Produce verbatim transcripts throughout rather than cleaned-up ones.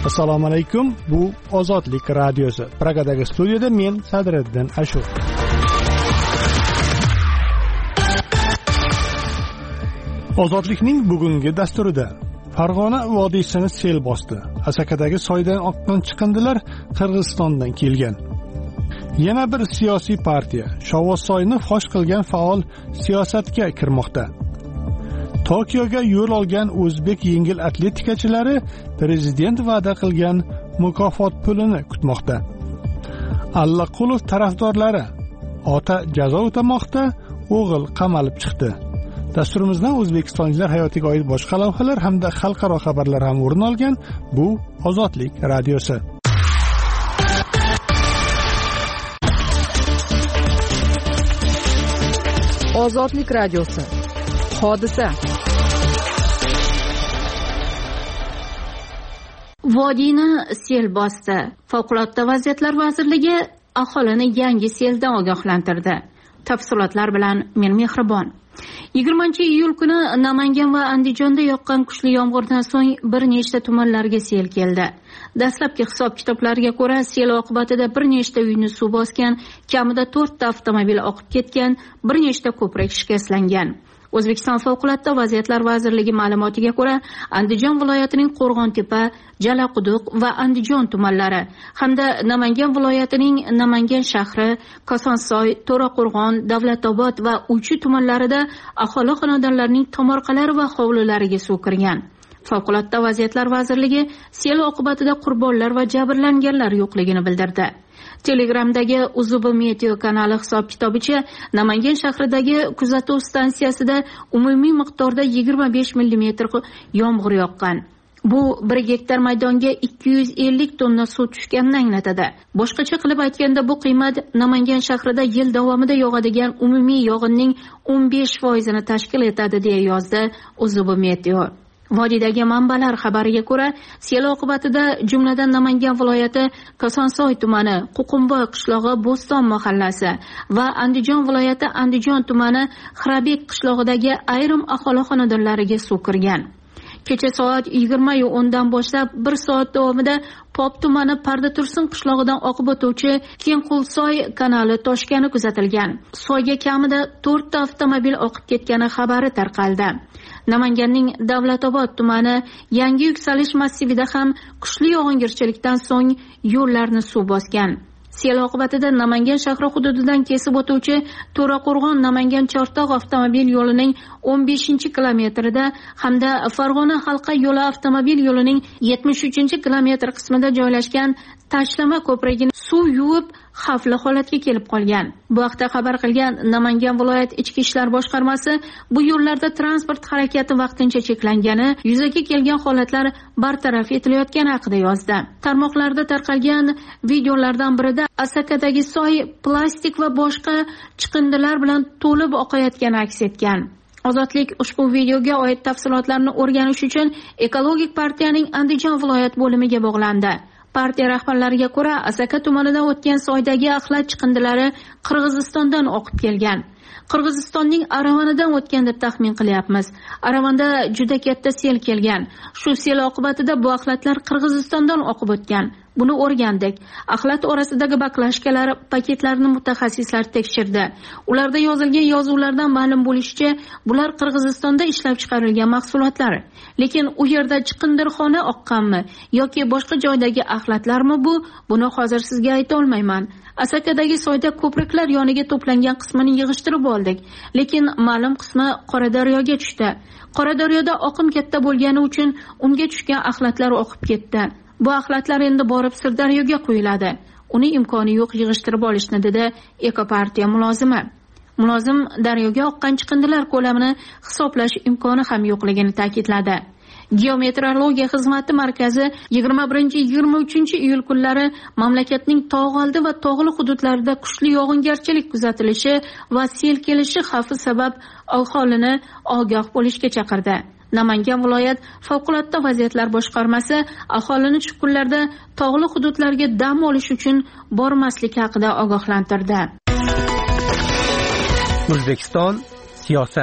Assalomu alaykum. Bu Ozodlik radiosi. Pragadagi studiyada men Sadriddin Ashur. Ozodlikning bugungi dasturida Farg'ona vodiysini sel bosdi. Asakadagi soydan oqqan chiqindilar Qirg'izistondan kelgan. Yana bir siyosiy partiya Shovvozsoyni fosh qilgan faol siyosatga kirmoqda. Tokioga yo'l olgan o'zbek yengil atletikachilari prezident va'da qilgan mukofot pulini kutmoqda. Allaqulov tarafdorlari ota jazo o'tamoqda, o'g'il qamalib chiqdi. Dasturimizdan o'zbekistonliklar hayotiga oid boshqa lavhalar hamda xalqaro xabarlar ham o'rin olgan. Bu Ozodlik radiosi. Ozodlik radiosi. Hodisa. Vodiyni sel bosdi. Favqulodda vaziyatlar vazirligi aholini yangi seldan ogohlantirdi. Tafsilotlar bilan men Mehribon. yigirmanchi iyul kuni Namangan va Andijonda yoqqan kuchli yomg'irdan so'ng bir nechta tumanlarga sel keldi. Dastlabki hisob-kitoblarga ko'ra, sel oqibatida bir nechta uyni suv bosgan, kamida to'rtta avtomobil oqib ketgan, bir nechta ko'prik shikastlangan. O'zbekiston Favqulodda vaziyatlar vazirligi ma'lumotiga ko'ra, Andijon viloyatining Qo'rg'ontepa, Jalaquduq va Andijon tumanlari hamda Namangan viloyatining Namangan shahri, Kosonsoy, To'raqo'rg'on, Davlatobod va Uchi tumanlarida aholi xonadonlarining tomorqalari va hovlilariga suv kirgan. Favqulodda vaziyatlar vazirligi sel oqibatida qurbonlar va jabrlanganlar yo'qligini bildirdi. Telegramdagi Uzubi Meteo kanali hisob-kitobicha Namangan shahridagi kuzatuv stansiyasida umumiy miqdorda yigirma besh millimetr yomg'ir yoqqan. Bu bir gektar maydonga ikki yuz ellik tonna suv tushganini anglatadi. Boshqacha qilib aytganda, bu qiymat Namangan shahrida yil davomida yog'adigan umumiy yog'inning o'n besh foizini tashkil etadi, deya yozdi Uzubi Meteo. Vodiydagi manbalar xabariga ko'ra, sel oqibatida jumladan Namangan viloyati Kosonsoy tumani, Ququmboy qishlog'i, Bo'ston mahallasi va Andijon viloyati Andijon tumani Xirabek qishlog'idagi ayrim aholi xonadonlariga suv kirgan. Kecha soat yigirma o'n dan boshlab bir soat davomida Pop tumani Parda Tursun qishlog'idan oqib o'tuvchi Kengqulsoy kanali toshgani kuzatilgan. Soyga kamida to'rtta avtomobil oqib ketgani xabari tarqaldi. Namanganning Davlatobod tumani Yangi Yuksalish massivida ham kuchli yog'ingarchilikdan so'ng yo'llarni suv bosgan. Sel oqibatida Namangan shahri hududidan kesib o'tuvchi To'raqo'rg'on Namangan Chortoq avtomobil yo'lining o'n beshinchi kilometrida hamda Farg'ona halqa yo'li avtomobil yo'lining yetmish uchinchi kilometr qismida joylashgan tashlama ko'prigini suv yuvib xavfli holatga kelib qolgan. Bu haqda xabar qilgan Namangan viloyat ichki ishlar boshqarmasi bu yo'llarda transport harakati vaqtincha cheklangani, yuzaga kelgan holatlar bartaraf etilayotgani haqida yozdi. Tarmoqlarda tarqalgan videolardan birida Asakadagi soy plastik va boshqa chiqindilar bilan to'lib oqayotgani aks etgan. Ozodlik ushbu videoga oid tafsilotlarni o'rganish uchun Ekologik partiyaning Andijon viloyat bo'limiga bog'landi. Partiya rahbarlariga ko'ra, Asaka tumanidan o'tgan soydagi axlat chiqindilari Qirg'izistondan oqib kelgan. Qirg'izistonning Aravanidan o'tgan deb taxmin qilyapmiz. Aravanda juda katta sel kelgan. Shu sel oqibatida bu axlatlar Qirg'izistondan oqib o'tgan. Buni o'rgandik. Axlat orasidagi baklashkalar paketlarini mutaxassislar tekshirdi. Ularda yozilgan yozuvlardan ma'lum bo'lishicha, bular Qirg'izistonda ishlab chiqarilgan mahsulotlar. Lekin u yerda chiqindirxona oqqanmi yoki boshqa joydagi axlatlarmi bu? Buni hozir sizga ayta olmayman. Asakadagi soyda ko'priklar yoniga to'plangan qismini yig'ishtirib oldik, lekin ma'lum qismi Qoradaryoga tushdi. Qoradaryoda oqim katta bo'lgani uchun unga tushgan axlatlar oqib ketdi. Bu axlatlar endi borib Sirdaryoga qo'yiladi. Uni imkoni yo'q yig'ishtirib olishni, dedi Ekopartiya mulozimi. Mulozim daryoga oqqan chiqindilar ko'lamini hisoblash imkoni ham yo'qligini ta'kidladi. Geometrologiya xizmati markazi yigirma birinchi yigirma uchinchi iyul kunlari mamlakatning tog'oldi va tog'li hududlarida kuchli yog'ingarchilik kuzatilishi va sel kelishi xavfi sabab aholini ogoh bo'lishga chaqirdi. Namangan viloyat favqulodda vaziyatlar boshqarmasi aholini shu kunlarda tog'li hududlarga dam olish uchun bormaslik haqida ogohlantirdi. O'zbekiston siyosat.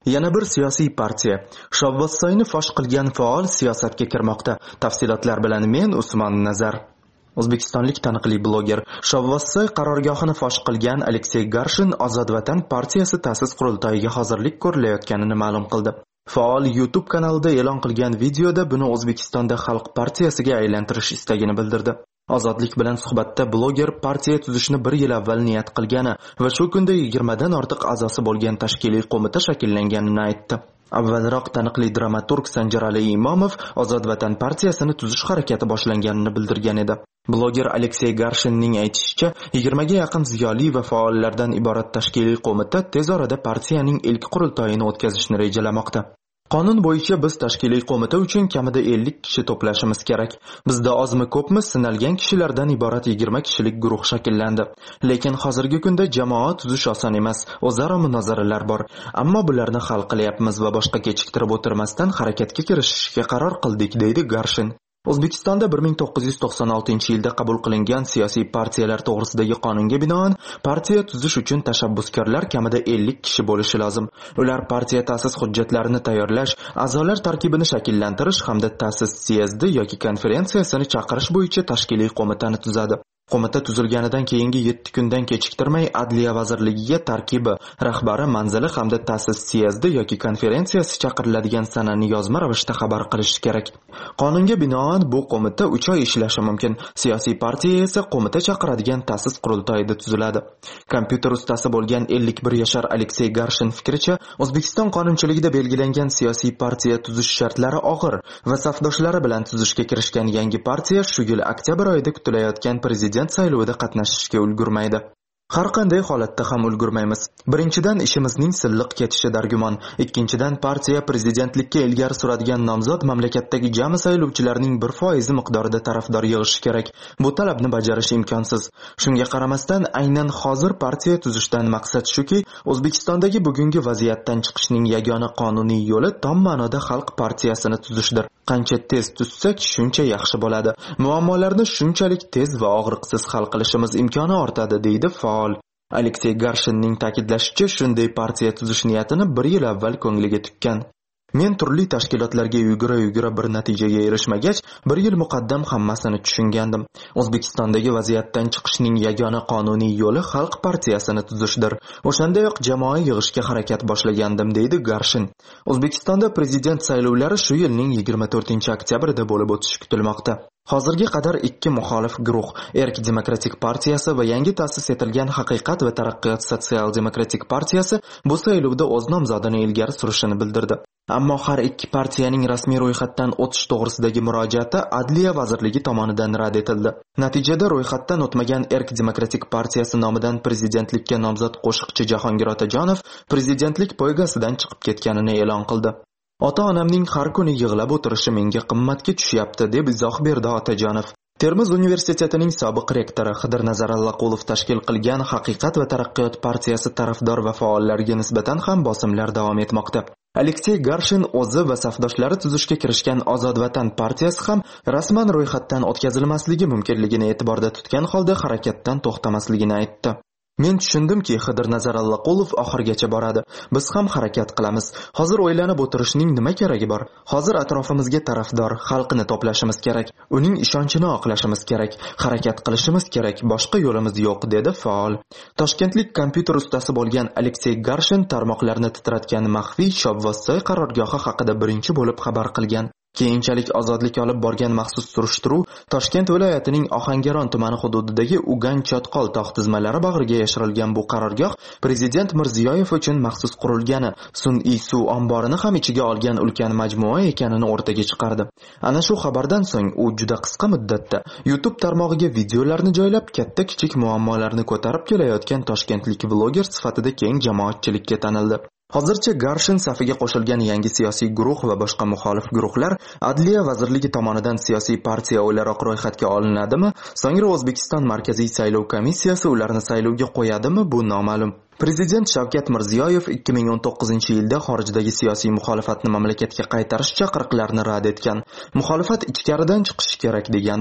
Yana bir siyosiy partiya Shovvozsoyni fosh qilgan faol siyosatga kirmoqda. Tafsilotlar bilan men Usmon Nazar. O'zbekistonlik taniqli bloger Shovvozsoy qarorgohini fosh qilgan Aleksey Garshin Ozod Vatan partiyasi ta'sis qurultoyiga hozirlik ko'rilayotganini ma'lum qildi. Faol YouTube kanalida e'lon qilgan videoda buni O'zbekistonda Xalq partiyasiga aylantirish istagini bildirdi. Ozodlik bilan suhbatda bloger partiya tuzishni bir yil avval niyat qilgani va shu kunda yigirmadan ortiq a'zosi bo'lgan tashkiliy qo'mita shakllanganini aytdi. Avvalroq taniqli dramaturg Sanjarali Imomov Ozod Vatan partiyasini tuzish harakati boshlanganini bildirgan edi. Bloger Aleksey Garshinning aytishicha, yigirmaga yaqin ziyoli va faollardan iborat tashkiliy qo'mita tez orada partiyaning ilk qurultoyini o'tkazishni rejalamoqda. Qonun bo'yicha biz tashkiliy qo'mita uchun kamida ellik kishi to'plashimiz kerak. Bizda ozmi ko'pmi sinalgan kishilardan iborat yigirma kishilik guruh shakllandi. Lekin hozirgi kunda jamoa tuzish oson emas, o'zaro munozaralar bor. Ammo bularni hal qilyapmiz va boshqa kechiktirib o'tirmasdan harakatga kirishishga qaror qildik, deydi Garshin. O'zbekistonda bir ming to'qqiz yuz to'qson oltinchi yilda qabul qilingan siyosiy partiyalar to'g'risidagi qonunga binoan partiya tuzish uchun tashabbuskorlar kamida ellik kishi bo'lishi lozim. Ular partiya ta'sis hujjatlarini tayyorlash, a'zolar tarkibini shakllantirish hamda ta'sis syezdi yoki konferensiyasini chaqirish bo'yicha tashkiliy qo'mitani tuzadi. Qo'mita tuzilganidan keyingi yetti kundan kechiktirmay Adliya vazirligiga tarkibi, rahbari, manzili hamda ta'sis syezdi yoki konferensiyasi chaqiriladigan sanani yozma ravishda xabar qilishi kerak. Qonunga binoan bu qo'mita uch oy ishlashi mumkin. Siyosiy partiya esa qo'mita chaqiradigan ta'sis qurultoyida tuziladi. Kompyuter ustasi bo'lgan ellik bir yashar Aleksey Garshin fikricha, O'zbekiston qonunchiligida belgilangan siyosiy partiya tuzish shartlari og'ir va safdoshlari bilan tuzishga kirishgan yangi partiya shu yil oktyabr oyida kutilayotgan prezident saylovida qatnashishga ulgurmaydi. Har qanday holatda ham ulgurmaymiz. Birinchidan, ishimizning silliq ketishi dargumon. Ikkinchidan, partiya prezidentlikka ilgari suradigan nomzod mamlakatdagi jami saylovchilarning bir foizi miqdorida tarafdor yig'ishi kerak. Bu talabni bajarish imkonsiz. Shunga qaramasdan, aynan hozir partiya tuzishdan maqsad shuki, O'zbekistondagi bugungi vaziyatdan chiqishning yagona qonuniy yo'li tom ma'noda xalq partiyasini tuzishdir. Qancha tez tuzsak, shuncha yaxshi bo'ladi. Muammolarni shunchalik tez va og'riqsiz hal qilishimiz imkoni ortadi, deydi faol. Aleksey Garshinning ta'kidlashicha, shunday partiya tuzish niyatini bir yil avval ko'ngliga tukkan. Men turli tashkilotlarga yugura-yugura bir natijaga erishmagach, bir yil muqaddam hammasini tushungandim. O'zbekistondagi vaziyatdan chiqishning yagona qonuniy yo'li xalq partiyasini tuzishdir. O'shandayoq jamoa yig'ishga harakat boshlagandim, deydi Garshin. O'zbekistonda prezident saylovlari shu yilning yigirma to'rtinchi oktyabrida bo'lib o'tishi kutilmoqda. Hozirga qadar ikki muxolif guruh, Erk demokratik partiyasi va yangi ta'sis etilgan Haqiqat va taraqqiyot sotsial-demokratik partiyasi bu saylovda o'z nomzodini ilgari surishini bildirdi. Ammo har ikki partiyaning rasmiy ro'yxatdan o'tish to'g'risidagi murojaati Adliya vazirligi tomonidan rad etildi. Natijada ro'yxatdan o'tmagan Erk demokratik partiyasi nomidan prezidentlikka nomzod qo'shiqchi Jahongir Otajonov prezidentlik poygasidan chiqib ketganini e'lon qildi. Ota-onamning har kuni yig'lab o'tirishi menga qimmatga tushyapti, deb izoh berdi Otajonov. Termiz universitetining sobiq rektori Xidirnazar Allaqulov tashkil qilgan Haqiqat va taraqqiyot partiyasi tarafdor va faollariga nisbatan ham bosimlar davom etmoqda. Aleksey Garshin o'zi va safdoshlari tuzishga kirishgan Ozod Vatan partiyasi ham rasman ro'yxatdan o'tkazilmasligi mumkinligini e'tiborda tutgan holda harakatdan to'xtamasligini aytdi. Men tushundimki, Xidirnazar Allaqulov oxirgacha boradi. Biz ham harakat qilamiz. Hozir o'ylanib o'tirishning nima keragi bor? Hozir atrofimizga tarafdor, xalqini to'plashimiz kerak. Uning ishonchini oqlashimiz kerak. Harakat qilishimiz kerak. Boshqa yo'limiz yo'q, dedi faol. Toshkentlik kompyuter ustasi bo'lgan Aleksey Garshin tarmoqlarni titratgan maxfiy Shovvozsoy qarorgohi haqida birinchi bo'lib xabar qilgan. Keyinchalik ozodlik olib borgan maxsus surishtiruv Toshkent viloyatining Ohangaron tumani hududidagi Ugan Chotqol tog' tizmalari bag'riga yashirilgan bu qarorgoh prezident Mirziyoyev uchun maxsus qurilgani, sun'iy suv omborini ham ichiga olgan ulkan majmua ekanini o'rtaga chiqardi. Ana shu xabardan so'ng u juda qisqa muddatda YouTube tarmog'iga videolarni joylab, katta-kichik muammolarni ko'tarib kelayotgan toshkentlik vloger sifatida keng jamoatchilikka tanildi. Hozircha Garshin safiga qo'shilgan yangi siyosiy guruh va boshqa muxolif guruhlar Adliya vazirligi tomonidan siyosiy partiya o'laroq ro'yxatga olinadimi? So'ngra O'zbekiston Markaziy saylov komissiyasi ularni saylovga qo'yadimi? Bu noma'lum. Prezident Shavkat Mirziyoyev ikki ming o'n to'qqizinchi yilda xorijdagi siyosiy muxolifatni mamlakatga qaytarish chaqiriqlarini rad etgan. Muxolifat ichkaridan chiqishi kerak degandi.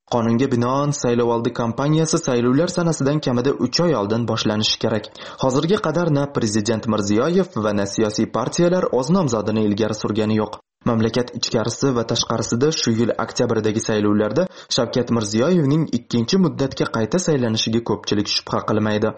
Qonunga binoan saylovoldi kampaniyasi saylovlar sanasidan kamida uch oy oldin boshlanishi kerak. Hozirga qadar na prezident Mirziyoyev va na siyosiy partiyalar o'z nomzodini ilgari surgani yo'q. Mamlakat ichkarisi va tashqarisida shu yil oktyabrdagi saylovlarda Shavkat Mirziyoyevning ikkinchi muddatga qayta saylanishiga ko'pchilik shubha qilmaydi.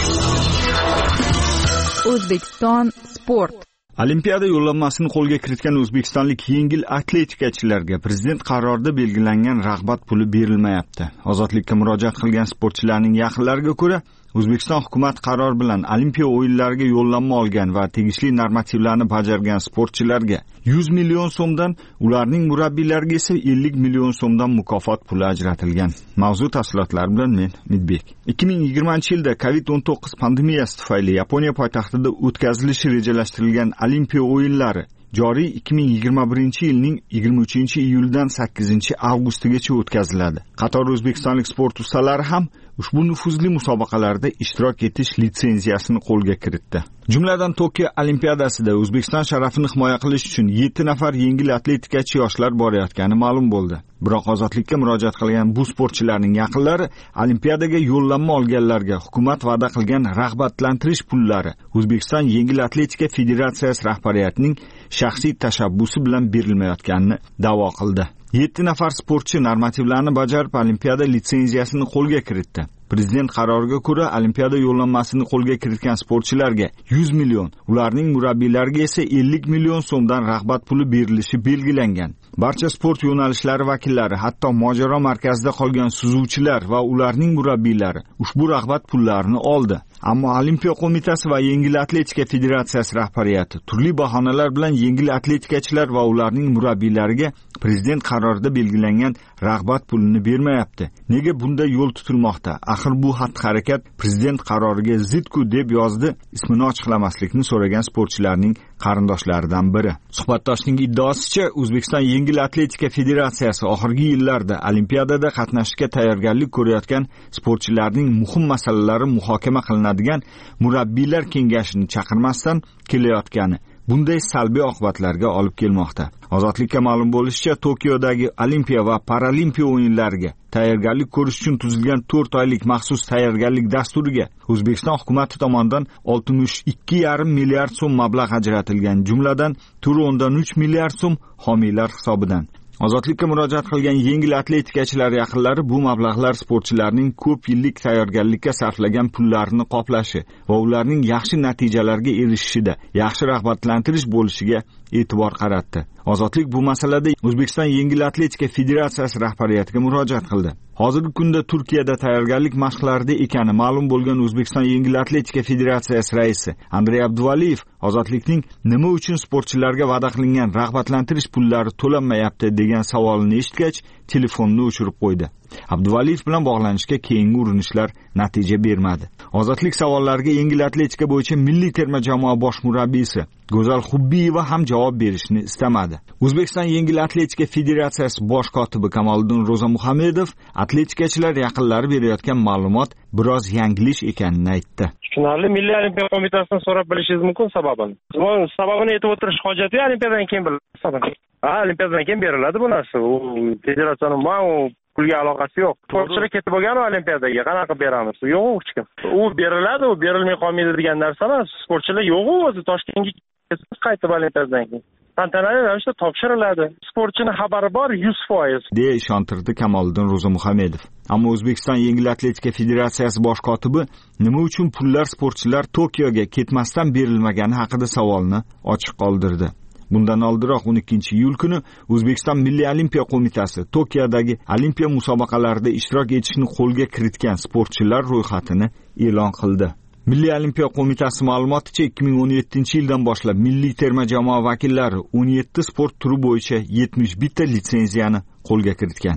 O'zbekiston sport. Olimpiada yo'llanmasini qo'lga kiritgan o'zbekistonlik yengil atletikachilarga prezident qarorida belgilangan rag'bat puli berilmayapti. Ozodlikka murojaat qilgan sportchilarning yaqinlariga ko'ra, O'zbekiston hukumat qaror bilan Olimpiya o'yinlariga yo'llanma olgan va tegishli normativlarni bajargan sportchilarga yuz million so'mdan, ularning murabbiylariga esa ellik million so'mdan mukofot puli ajratilgan. Mavzu tafsilotlari bilan men Midbek. ikki ming yigirmanchi yilda covid o'n to'qqiz pandemiyasi tufayli Yaponiya poytaxtida o'tkazilishi rejalashtirilgan Olimpiya o'yinlari joriy ikki ming yigirma birinchi yilning yigirma uchinchi iyuldan sakkizinchi avgustigacha o'tkaziladi. Qator o'zbekistonlik sport ustalari ham ushbu nufuzli musobaqalarda ishtirok etish litsenziyasini qo'lga kiritdi. Jumladan Tokio Olimpiadasida O'zbekiston sharafini himoya qilish uchun yetti nafar yengil atletikachi yoshlar borayotgani ma'lum bo'ldi. Biroq ozodlikka murojaat qilgan bu sportchilarning yaqinlari Olimpiadaga yo'llanma olganlarga hukumat va'da qilgan rag'batlantirish pullari O'zbekiston yengil atletika federatsiyasi rahbariyatining shaxsiy tashabbusi bilan berilmayotganini da'vo qildi. yetti nafar sportchi normativlarni bajarib Olimpiada litsenziyasini qo'lga kiritdi. Prezident qaroriga ko'ra Olimpiada yo'llanmasini qo'lga kiritgan sportchilarga yuz million, ularning murabbiylariga esa ellik million so'mdan rag'bat puli berilishi belgilangan. Barcha sport yo'nalishlari vakillari, hatto mojaro markazida qolgan suzuvchilar va ularning murabbiylari ushbu rag'bat pullarini oldi. Ammo Olimpiya qo'mitasi va yengil atletika federatsiyasi rahbariyati turli bahonalar bilan yengil atletikachilar va ularning murabbiylariga prezident qarorida belgilangan rag'bat pulini bermayapti. Nega bunday yo'l tutilmoqda? Axir bu xatti-harakat prezident qaroriga zid-ku deb yozdi ismini ochiqlamaslikni so'ragan sportchilarning qarindoshlaridan biri. Suhbatdoshning iddaosicha, O'zbekiston yengil atletika federatsiyasi oxirgi yillarda Olimpiadada qatnashishga tayyorgarlik ko'rayotgan sportchilarning muhim masalalari muhokama qilinadigan murabbiylar kengashini chaqirmasdan kelayotgani bunday salbiy oqibatlarga olib kelmoqda. Ozodlikka ma'lum bo'lishicha, Tokiodagi Olimpiya va Paralimpiya o'yinlariga tayyorgarlik ko'rish uchun tuzilgan to'rt oylik maxsus tayyorgarlik dasturiga O'zbekiston hukumati tomonidan oltmish ikki yarim milliard so'm mablag' ajratilgan, jumladan to'rt o'ndan uch milliard so'm homiylar hisobidan. Ozodlikka murojaat qilgan yengil atletikachilar yaqinlari bu mablag'lar sportchilarning ko'p yillik tayyorgarlikka sarflagan pullarini qoplashi va ularning yaxshi natijalarga erishishida yaxshi rag'batlantirish bo'lishiga e'tibor qaratdi. Ozodlik bu masalada O'zbekiston yengil atletika federatsiyasi rahbariyatiga murojaat qildi. Hozirgi kunda Turkiyada tayyorgarlik mashqlarida ekani ma'lum bo'lgan O'zbekiston yengil atletika federatsiyasi raisi Andrey Abduvaliyev ozodlikning nima uchun sportchilarga va'da qilingan rag'batlantirish pullari to'lanmayapti degan savolini eshitgach, telefonni o'chirib qo'ydi. Abduvaliyev bilan bog'lanishga keyingi urinishlar natija bermadi. Ozodlik savollariga yengil atletika bo'yicha milliy terma jamoa bosh murabbiysi Go'zal Xubbiyeva ham javob berishni istamadi. O'zbekiston yengil atletika federatsiyasi bosh kotibi Kamoliddin Ro'zamuhamedov atletikachilar yaqinlari berayotgan ma'lumot biroz yanglish ekanini aytdi. Tushunarli, Milliy olimpiya qo'mitasidan so'rab bilishingiz mumkin sababini. Sababini aytib o'tirish hojati yo'q, olimpiyadan keyin bilasiz. Ha, olimpiyadan keyin beriladi bu narsa. U federatsiyaning ma u pulga aloqasi yo'q. Sportchilar ketib bo'lgan olimpiadaga qanaqa beramiz? Yo'q u hech kim. U beriladi, u berilmay qolmaydi degan narsa emas. Sportchilar yo'q o'zi Toshkentga qaytib olimpiyadan keyin tantanali ravishda topshiriladi. Sportchining xabari bor yuz foiz deya ishontirdi Kamoliddin Ro'zamuhamedov. Ammo O'zbekiston yengil atletika federatsiyasi bosh kotibi nima uchun pullar sportchilar Tokioga ketmasdan berilmagani haqida savolni ochiq qoldirdi. Bundan oldinroq o'n ikkinchi iyul kuni O'zbekiston Milliy olimpiya qo'mitasi Tokiodagi olimpiya musobaqalarida ishtirok etishni qo'lga kiritgan sportchilar ro'yxatini e'lon qildi. Milliy olimpiya qo'mitasi ma'lumoticha ikki ming o'n yettinchi yildan boshlab milliy terma jamoa vakillari o'n yetti sport turi bo'yicha yetmish bitta litsenziyani qo'lga kiritgan.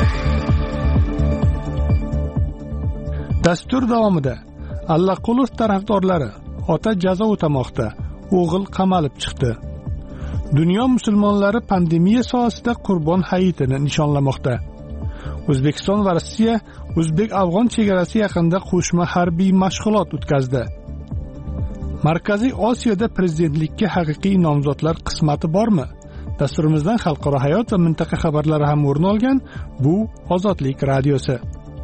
Dastur davomida Allaqulov tarafdorlari ota jazo o'tamoqda, o'g'il qamalib chiqdi. Dunyo musulmonlari pandemiya sohasida Qurbon hayitini nishonlamoqda. O'zbekiston va Rossiya o'zbek-afg'on chegarasi yaqinida qo'shma harbiy mashg'ulot o'tkazdi. Markaziy Osiyoda prezidentlikka haqiqiy nomzodlar qismati bormi? Dasturimizdan xalqaro hayot va mintaqa xabarlari ham o'rin olgan. Bu Ozodlik radiosi.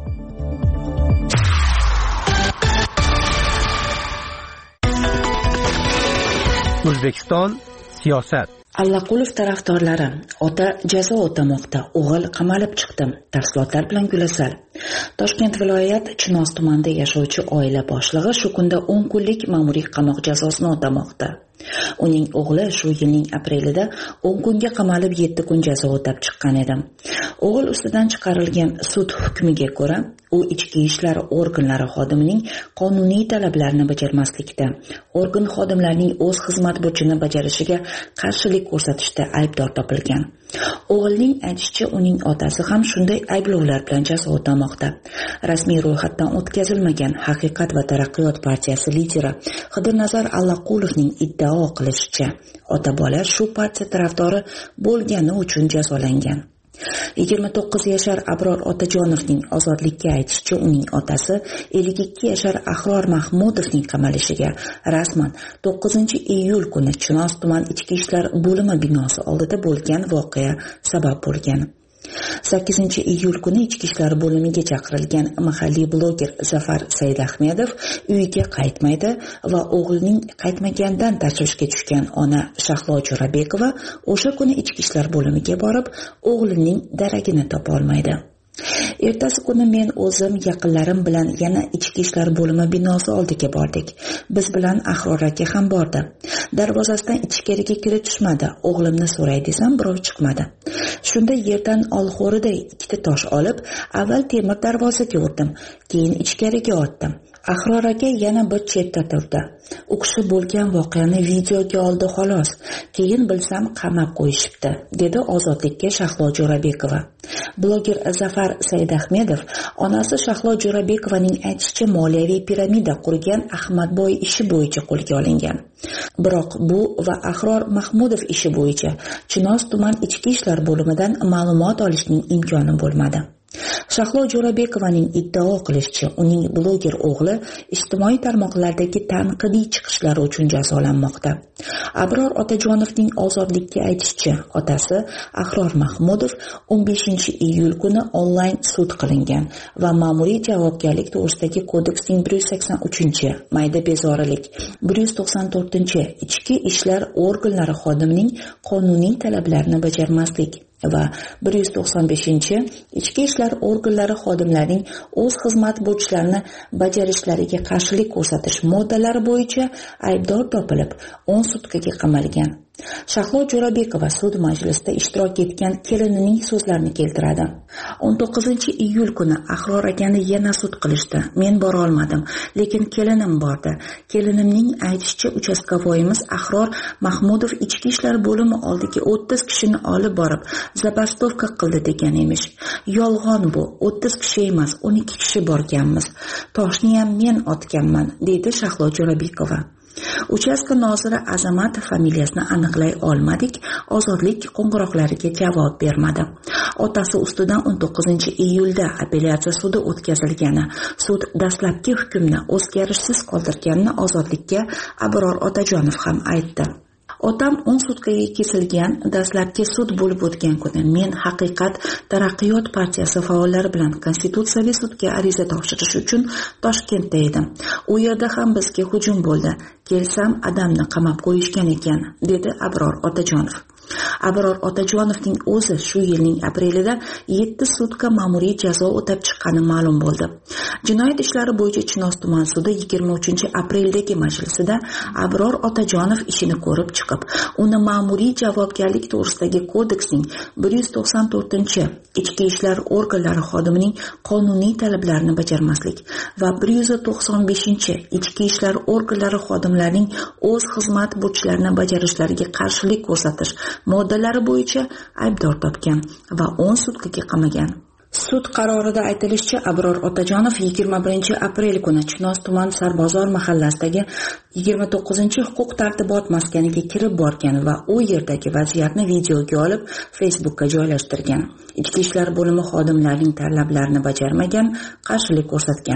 O'zbekiston siyosat. Allaqulov tarafdorlari: ota jazo o'tamoqda, o'g'il qamalib chiqdi. Tafsilotlar bilan Gulasal. Toshkent viloyat Chinoz tumanida yashovchi oila boshlig'i shu kunda o'n kunlik ma'muriy qamoq jazosini o'tamoqda. Uning o'g'li shu yilning aprelida o'n kunga qamalib yetti kun jazo o'tab chiqqan edi. O'g'il ustidan chiqarilgan sud hukmiga ko'ra, u ichki ishlar organlari xodimining qonuniy talablarini bajarmaslikda, organ xodimlarining o'z xizmat burchini bajarishiga qarshilik ko'rsatishda aybdor topilgan. O'g'ilning aytishicha, uning otasi ham shunday ayblovlar bilan jazo o'tamoqda. Rasmiy ro'yxatdan o'tkazilmagan Haqiqat va taraqqiyot partiyasi lideri Xidirnazar Allaqulovning iddao qilishicha, ota-bola shu partiya tarafdori bo'lgani uchun jazolangan. yigirma to'qqiz yashar Abror Otajonovning Ozodlikka aytishicha, uning otasi ellik ikki yashar Ahror Mahmudovning qamalishiga rasman to'qqizinchi iyul kuni Chinoz tuman ichki ishlar bo'limi binosi oldida bo'lgan voqea sabab bo'lgan. sakkizinchi iyul kuni ichki ishlar bo'limiga chaqirilgan mahalliy bloger Zafar Saidahmedov uyiga qaytmaydi va o'g'lining qaytmaganidan tashvishga tushgan ona Shahlo Jo'rabekova o'sha kuni ichki ishlar bo'limiga borib, o'g'lining daragini topa olmaydi. Ertasi kuni men o'zim yaqinlarim bilan yana ichki ishlar bo'limi binosi oldiga bordik. Biz bilan Ahror aka ham bordi. Darvozasidan ichkariga kiritishmadi. O'g'limni so'ray desam, birov chiqmadi. Shunda yerdan olxo'riday ikkita tosh olib, avval temir darvozaga urdim, keyin ichkariga otdim. Ahror aka yana bir chetda turdi. U kishi bo'lgan voqeani videoga oldi xolos. Keyin bilsam qamab qo'yishibdi, dedi Ozodlikka Shahlo Jo'rabekova. Bloger Zafar Saidahmedov onasi Shahlo Jo'rabekovaning aytishicha, moliyaviy piramida qurgan Ahmadboy ishi bo'yicha qo'lga olingan. Biroq bu va Ahror Mahmudov ishi bo'yicha Chinoz tuman ichki ishlar bo'limidan ma'lumot olishning imkoni bo'lmadi. Shahlo Jo'rabekovaning iddao qilishicha, uning bloger o'g'li ijtimoiy tarmoqlardagi tanqidiy chiqishlari uchun jazolanmoqda. Abror Otajonovning Ozodlikka aytishicha, otasi Ahror Mahmudov o'n beshinchi iyul kuni onlayn sud qilingan va ma'muriy javobgarlik to'g'risidagi kodeksning bir yuz sakson uchinchi mayda bezorilik, bir yuz to'qson to'rtinchi ichki ishlar organlari xodimining qonuniy talablarini bajarmaslik va bir yuz to'qson beshinchi ichki ishlar organlari xodimlarining o'z xizmat burchlarini bajarishlariga qarshilik ko'rsatish moddalari bo'yicha aybdor topilib, o'n sutkaga qamalgan. Shahlo Jo'rabekova sud majlisida ishtirok etgan kelinining so'zlarini keltiradi. o'n to'qqizinchi iyul kuni Ahror akani yana sud qilishdi. Men bora olmadim, lekin kelinim bordi. Kelinimning aytishicha, uchastkavoyimiz Ahror Mahmudov ichki ishlar bo'limi oldiga o'ttiz kishini olib borib, zabastovka qildi degan emish. Yolg'on bu, o'ttiz kishi emas, o'n ikki kishi borganmiz. Toshni ham men otganman, deydi Shahlo Jo'rabekova. Uchastka noziri Azamat familiyasini aniqlay olmadik, Ozodlik qo'ng'iroqlariga javob bermadi. Otasi ustidan o'n to'qqizinchi iyulda apellyatsiya sudi o'tkazilgani, sud dastlabki hukmni o'zgarishsiz qoldirganini Ozodlikka Abror Otajonov ham aytdi. Otam o'n sutkaga kesilgan dastlabki sud bo'lib o'tgan kuni men Haqiqat taraqqiyot partiyasi faollari bilan konstitutsiyaviy sudga ariza topshirish uchun Toshkentda edim. U yerda ham bizga hujum bo'ldi. Kelsam adamni qamab qo'yishgan ekan, dedi Abror Otajonov. Abror Otajonovning o'zi shu yilning aprelida yetti sutka ma'muriy jazo o'tab chiqqani ma'lum bo'ldi. Jinoyat ishlari bo'yicha Chinoz tuman sudi yigirma uchinchi apreldagi majlisida Abror Otajonov ishini ko'rib chiqib, uni ma'muriy javobgarlik to'g'risidagi kodeksning bir yuz to'qson to'rtinchi ichki ishlar organlari xodimining qonuniy talablarini bajarmaslik va bir yuz to'qson beshinchi ichki ishlar organlari xodimlarining o'z xizmat burchlarini bajarishlariga qarshilik ko'rsatish moddalari bo'yicha aybdor topgan va o'n sutkaga qamagan. Sud qarorida aytilishicha, Abror Otajonov yigirma birinchi aprel kuni Chinoz tuman Sarbozor mahallasidagi yigirma to'qqizinchi huquq tartibot maskaniga kirib borgan va u yerdagi vaziyatni videoga olib Facebookka joylashtirgan. Ichki ishlar bo'limi xodimlarining talablarini bajarmagan, qarshilik ko'rsatgan.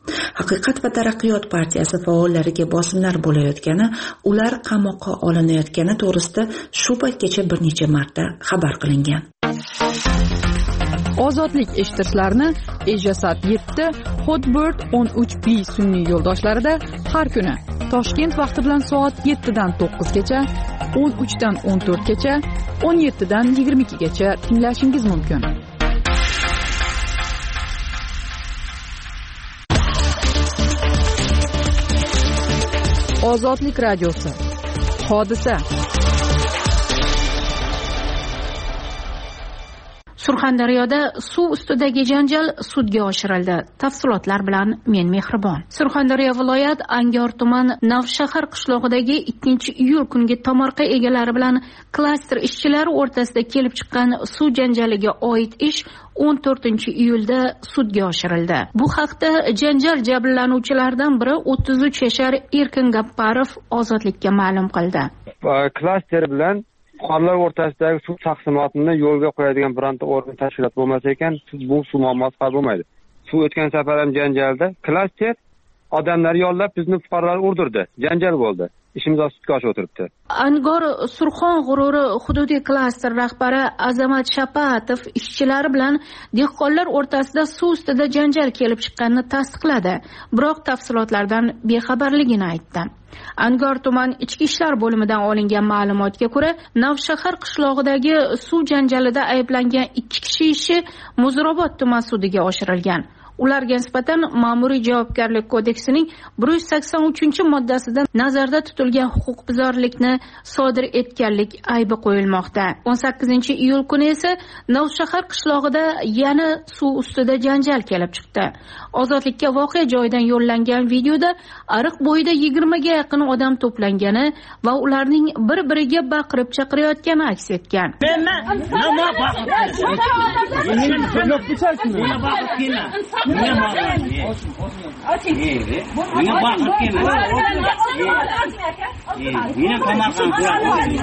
Haqiqat va taraqqiyot partiyasi faollariga bosimlar bo'layotgani, ular qamoqqa olinayotgani to'g'risida shu paytgacha bir necha marta xabar qilingan. Ozodlik eshittirishlarni Ejasat yetti, Hotbird o'n uch B sun'iy yo'ldoshlarida har kuni Toshkent vaqti bilan soat yettidan to'qqizgacha, o'n uchdan o'n to'rtgacha, o'n yettidan yigirma ikkigacha tinglashingiz mumkin. Ozodlik radiosi. Hodisa. Surxondaryoda suv ustidagi janjal sudga oshirildi. Tafsilotlar bilan men Mehribon. Surxondaryo viloyat Angor tuman Navshahar qishlog'idagi ikkinchi iyul kungi tomorqa egalari bilan klaster ishchilari o'rtasida kelib chiqqan suv janjaliga oid ish o'n to'rtinchi iyulda sudga oshirildi. Bu haqda janjal jabrlanuvchilaridan biri o'ttiz uch yashar Erkin Gapparov Ozodlikka ma'lum qildi. Klaster bilan fuqarolar o'rtasidagi suv taqsimotini yo'lga qo'yadigan bironta organ tashkilot bo'lmasa ekan, bu suv muammosi hal bo'lmaydi. Suv o'tgan safar ham janjalda klaster odamlar yollab bizni fuqarolar urdirdi, janjal bo'ldi. Ishimiz sudga oshib o'tiribdi. Angor Surxon g'ururi hududiy klaster rahbari Azamat Shapatov ishchilari bilan dehqonlar o'rtasida suv ustida janjal kelib chiqqanini tasdiqladi, biroq tafsilotlardan bexabarligini aytdi. Angor tuman ichki ishlar bo'limidan olingan ma'lumotga ko'ra, Navshahar qishlog'idagi suv janjalida ayblangan ikki kishi ishi Muzrobod tuman sudiga oshirilgan. Ularga nisbatan Ma'muriy javobgarlik kodeksining bir yuz sakson uchinchi moddasida nazarda tutilgan huquqbuzarlikni sodir etganlik aybi qo'yilmoqda. o'n sakkizinchi iyul kuni esa Navshahar qishlog'ida yana suv ustida janjal kelib chiqdi. Ozodlikka voqea joyidan yo'llangan videoda ariq bo'yida yigirmaga yaqin odam to'plangani va ularning bir-biriga baqirib chaqirayotgani aks etgan. Niye bağırıyorsun? Açın. Niye bağırıyorsun? Niye kamarsan bırakıyorsun?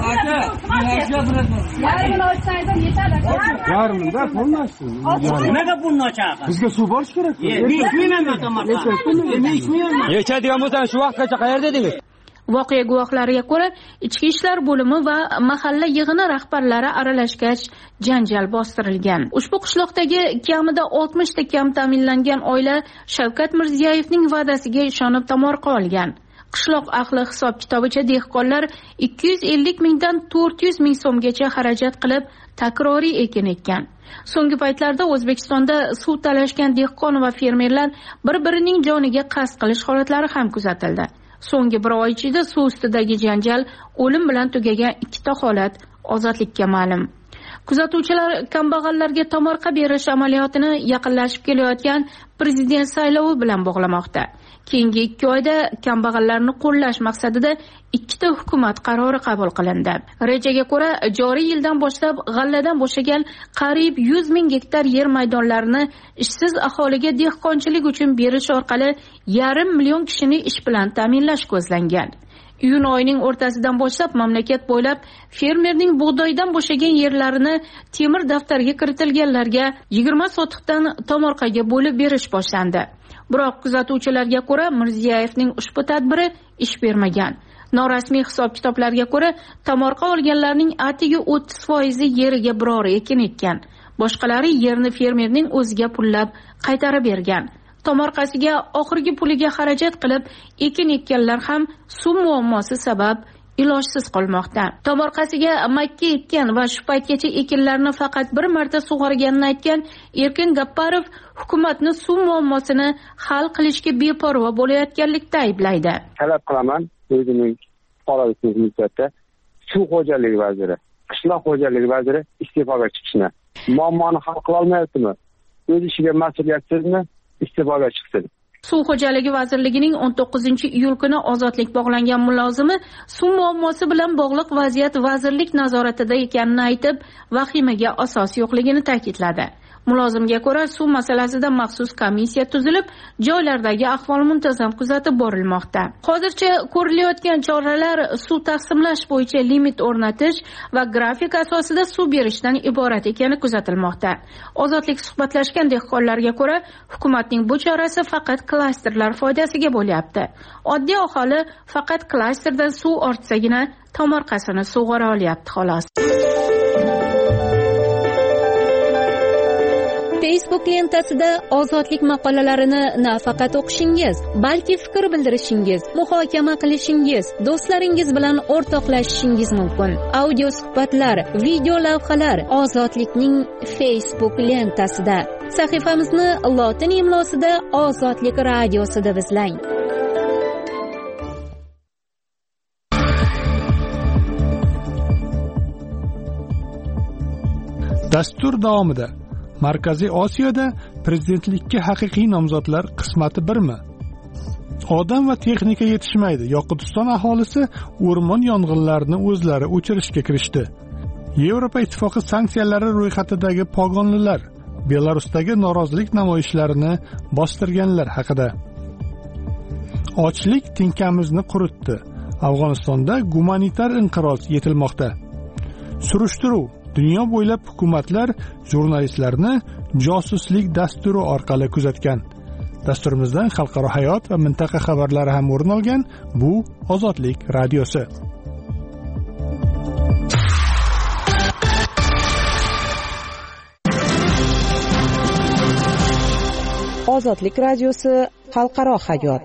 Yarın olsaydım yeter. Yarın da olmazsın. Ne de bunun açağı? Bizge su borç gerek. Ne içmeyeyim mi kamarsan? Ne içmeyeyim mi? Yeter olmasan şu vaqtgacha qayerda edingiz? Voqea guvohlariga ko'ra, ichki ishlar bo'limi va mahalla yig'ini rahbarlari aralashgach janjal bostirilgan. Ushbu qishloqdagi kamida oltmish ta kam ta'minlangan oila Shavkat Mirziyoyevning va'dasiga ishonib tomorqa olgan. Qishloq ahli hisob-kitobicha dehqonlar ikki yuz ellik mingdan to'rt yuz ming so'mgacha xarajat qilib takroriy ekin ekkan. So'nggi paytlarda O'zbekistonda suv talashgan dehqon va fermerlar bir-birining joniga qasd qilish holatlari ham kuzatildi. So'nggi bir oy ichida suv ustidagi janjal o'lim bilan tugagan ikkita holat Ozodlikka ma'lum. Kuzatuvchilar kambag'allarga tomorqa berish amaliyotini yaqinlashib kelayotgan prezident saylovi bilan bog'lamoqda. Keyingi ikki oyda kambag'allarni qo'llash maqsadida ikkita hukumat qarori qabul qilindi. Rejaga ko'ra, joriy yildan boshlab g'alladan bo'shagan qariyb yuz ming gektar yer maydonlarini ishsiz aholiga dehqonchilik uchun berish orqali yarim million kishini ish bilan ta'minlash ko'zlangan. Iyun oyining o'rtasidan boshlab mamlakat bo'ylab fermerning bug'doydan bo'shagan yerlarini temir daftarga kiritilganlarga yigirma sotiqdan tomorqaga bo'lib berish boshlandi. Biroq kuzatuvchilarga ko'ra, Mirziyoyevning ushbu tadbiri ish bermagan. Norasmiy hisob-kitoblarga ko'ra, tomorqa olganlarning atigi o'ttiz foizi yeriga biror ekin ekkan. Boshqalari yerni fermerning o'ziga pullab qaytarib bergan. Tomorqasiga oxirgi puliga xarajat qilib ekin ekkanlar ham suv muammosi sabab ilojsiz qolmoqda. Tomorqasiga makka ekkan va shu paytgacha ekinlarni faqat bir marta sug'organini aytgan Erkin Gapparov hukumatni suv muammosini hal qilishga beparvo bo'layotganlikda ayblaydi. Talab qilaman o'zining fuqarolik muddatda suv xo'jaligi vaziri, qishloq xo'jaligi vaziri iste'foga chiqishni. Muammoni hal qila olmayaptimi? O'z ishiga mas'uliyatsizmi? Iste'foga chiqsin. Suv xo'jaligi vazirligining o'n to'qqizinchi iyul kuni ozodlik bog'langan mulozimi suv muammosi bilan bog'liq vaziyat vazirlik nazoratida ekanini aytib, vahimaga asos yo'qligini ta'kidladi. Mulozimga ko'ra, suv masalasida maxsus komissiya tuzilib, joylardagi ahvol muntazam kuzatib borilmoqda. Hozircha ko'rilayotgan choralar suv taqsimlash bo'yicha limit o'rnatish va grafik asosida suv berishdan iborat ekani kuzatilmoqda. Ozodlik suhbatlashgan dehqonlarga ko'ra, hukumatning bu chorasi faqat klasterlar foydasiga bo'lyapti. Oddiy aholi faqat klasterdan suv ortsagina tomorqasini sug'ora olyapti xolos. Facebook lentasida ozodlik maqolalarini nafaqat o'qishingiz, balki fikr bildirishingiz, muhokama qilishingiz, do'stlaringiz bilan o'rtoqlashishingiz mumkin. Audio suhbatlar, video lavhalar ozodlikning Facebook lentasida. Sahifamizni lotin imlosida Ozodlik radiosi deb izlang. Dastur davomida Markaziy Osiyoda prezidentlikka haqiqiy nomzodlar qismati birmi? Odam va texnika yetishmaydi. Yoqutiston aholisi o'rmon yong'inlarini o'zlari o'chirishga kirishdi. Yevropa ittifoqi sanksiyalari ro'yxatidagi pogonlilar Belarusdagi norozilik namoyishlarini bostirganlar haqida. Ochlik tinkamizni quritdi. Afg'onistonda gumanitar inqiroz yetilmoqda. Surishtiruv dunyo bo'ylab hukumatlar jurnalistlarni josuslik dasturi orqali kuzatgan. Dasturimizdan xalqaro hayot va mintaqa xabarlari ham o'rin olgan. Bu Ozodlik radiosi. Ozodlik radiosi xalqaro hayot.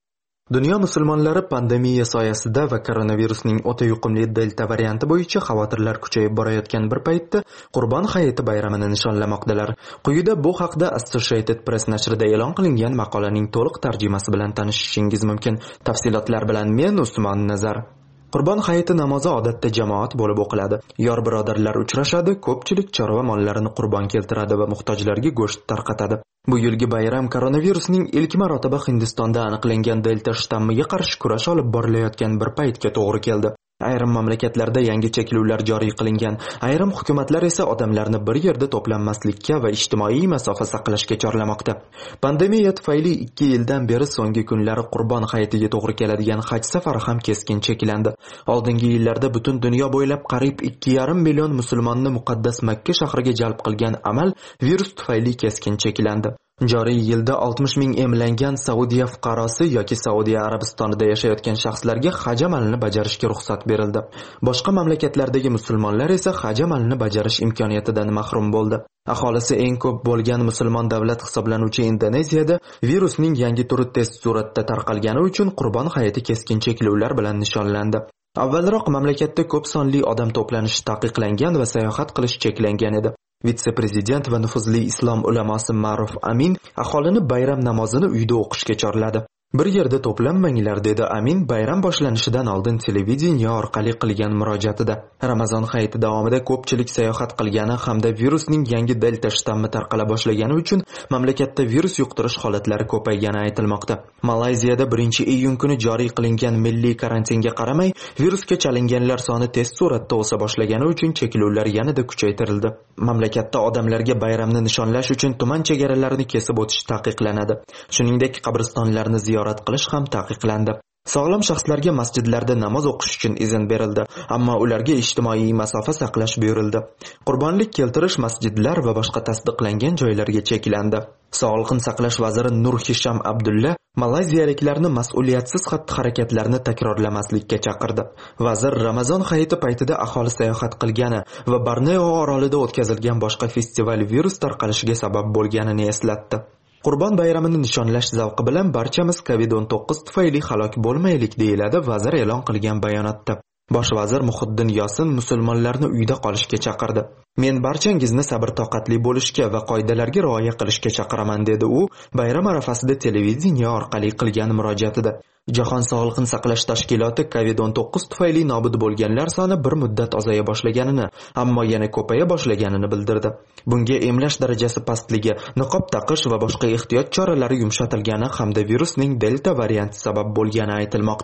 Dunyo musulmonlari pandemiya soyasida va koronavirusning o'ta yuqumli delta varianti bo'yicha xavotirlar kuchayib borayotgan bir paytda Qurbon hayiti bayramini nishonlamoqdalar. Quyida bu haqda Associated Press nashrida e'lon qilingan maqolaning to'liq tarjimasi bilan tanishishingiz mumkin. Tafsilotlar bilan men Usmon Nazar. Qurbon hayiti namozi odatda jamoat bo'lib o'qiladi. Yor birodarlar uchrashadi, ko'pchilik chorva mollarini qurbon keltiradi va muhtojlarga go'sht tarqatadi. Bu yilgi bayram koronavirusning ilk marotaba Hindistonda aniqlangan delta shtammiga qarshi kurash olib borilayotgan bir paytga to'g'ri keldi. Ayrim mamlakatlarda yangi cheklovlar joriy qilingan, ayrim hukumatlar esa odamlarni bir yerda to'planmaslikka va ijtimoiy masofa saqlashga chorlamoqda. Pandemiya tufayli ikki yildan beri so'nggi kunlari Qurbon hayitiga to'g'ri keladigan haj safari ham keskin cheklandi. Oldingi yillarda butun dunyo bo'ylab qariyb ikki yarim million musulmonni muqaddas Makka shahriga jalb qilgan amal virus tufayli keskin cheklandi. Joriy yilda oltmish ming emlangan Saudiya fuqarosi yoki Saudiya Arabistonida yashayotgan shaxslarga haj amalini bajarishga ruxsat berildi. Boshqa mamlakatlardagi musulmonlar esa haj amalini bajarish imkoniyatidan mahrum bo'ldi. Aholisi eng ko'p bo'lgan musulmon davlat hisoblanuvchi Indoneziyada virusning yangi turi tez suratda tarqalgani uchun Qurbon hayiti keskin cheklovlar bilan nishonlandi. Avvalroq mamlakatda ko'p sonli odam to'planishi taqiqlangan va sayohat qilish cheklangan edi. Vitse-prezident va nufuzli islom ulamosi Ma'ruf Amin aholini bayram namozini uyda o'qishga chorladi. Bir yerda to'planmanglar dedi Amin bayram boshlanishidan oldin televideniya orqali qilgan murojaatida. Ramazon hayiti davomida ko'pchilik sayohat qilgani hamda virusning yangi delta shtammi tarqala boshlagani uchun mamlakatda virus yuqtirish holatlari ko'paygani aytilmoqda. Malayziyada birinchi iyun kuni joriy qilingan milliy karantinga qaramay, virusga chalinganlar soni tez suratda o'sa boshlagani uchun cheklovlar yanada kuchaytirildi. Mamlakatda odamlarga bayramni nishonlash uchun tuman chegaralarini kesib o'tish taqiqlanadi. Shuningdek, qabristonlarni ziyorat qilish ham taqiqlandi. Sog'lom shaxslarga masjidlarda namoz o'qish uchun izn berildi, ammo ularga ijtimoiy masofa saqlash buyurildi. Qurbonlik keltirish masjidlar va boshqa tasdiqlangan joylarga cheklandi. Sog'liqni saqlash vaziri Nur Hisham Abdulla malayziyaliklarni mas'uliyatsiz xatti-harakatlarni takrorlamaslikka chaqirdi. Vazir Ramazon hayiti paytida aholi sayohat qilgani va Borneo orolida o'tkazilgan boshqa festival virus tarqalishiga sabab bo'lganini eslatdi. Qurbon bayramini nishonlash zavqi bilan barchamiz covid o'n to'qqiz tufayli halok bo'lmaylik deyiladi vazir e'lon qilgan bayonotda. Bosh vazir Muhiddin Yosin musulmonlarni uyda qolishga chaqirdi. Men barchangizni sabr-toqatli bo'lishga va qoidalarga rioya qilishga chaqiraman dedi u bayram arafasida televideniya orqali qilgan murojaatida. Jahon sog'liqni saqlash tashkiloti covid o'n to'qqiz tufayli nobud bo'lganlar soni bir muddat ozaya boshlaganini, ammo yana ko'paya boshlaganini bildirdi. Bunga emlash darajasi pastligi, niqob taqish va boshqa ehtiyot choralari yumshatilgani hamda virusning delta varianti sabab bo'lgani aytilmoqda.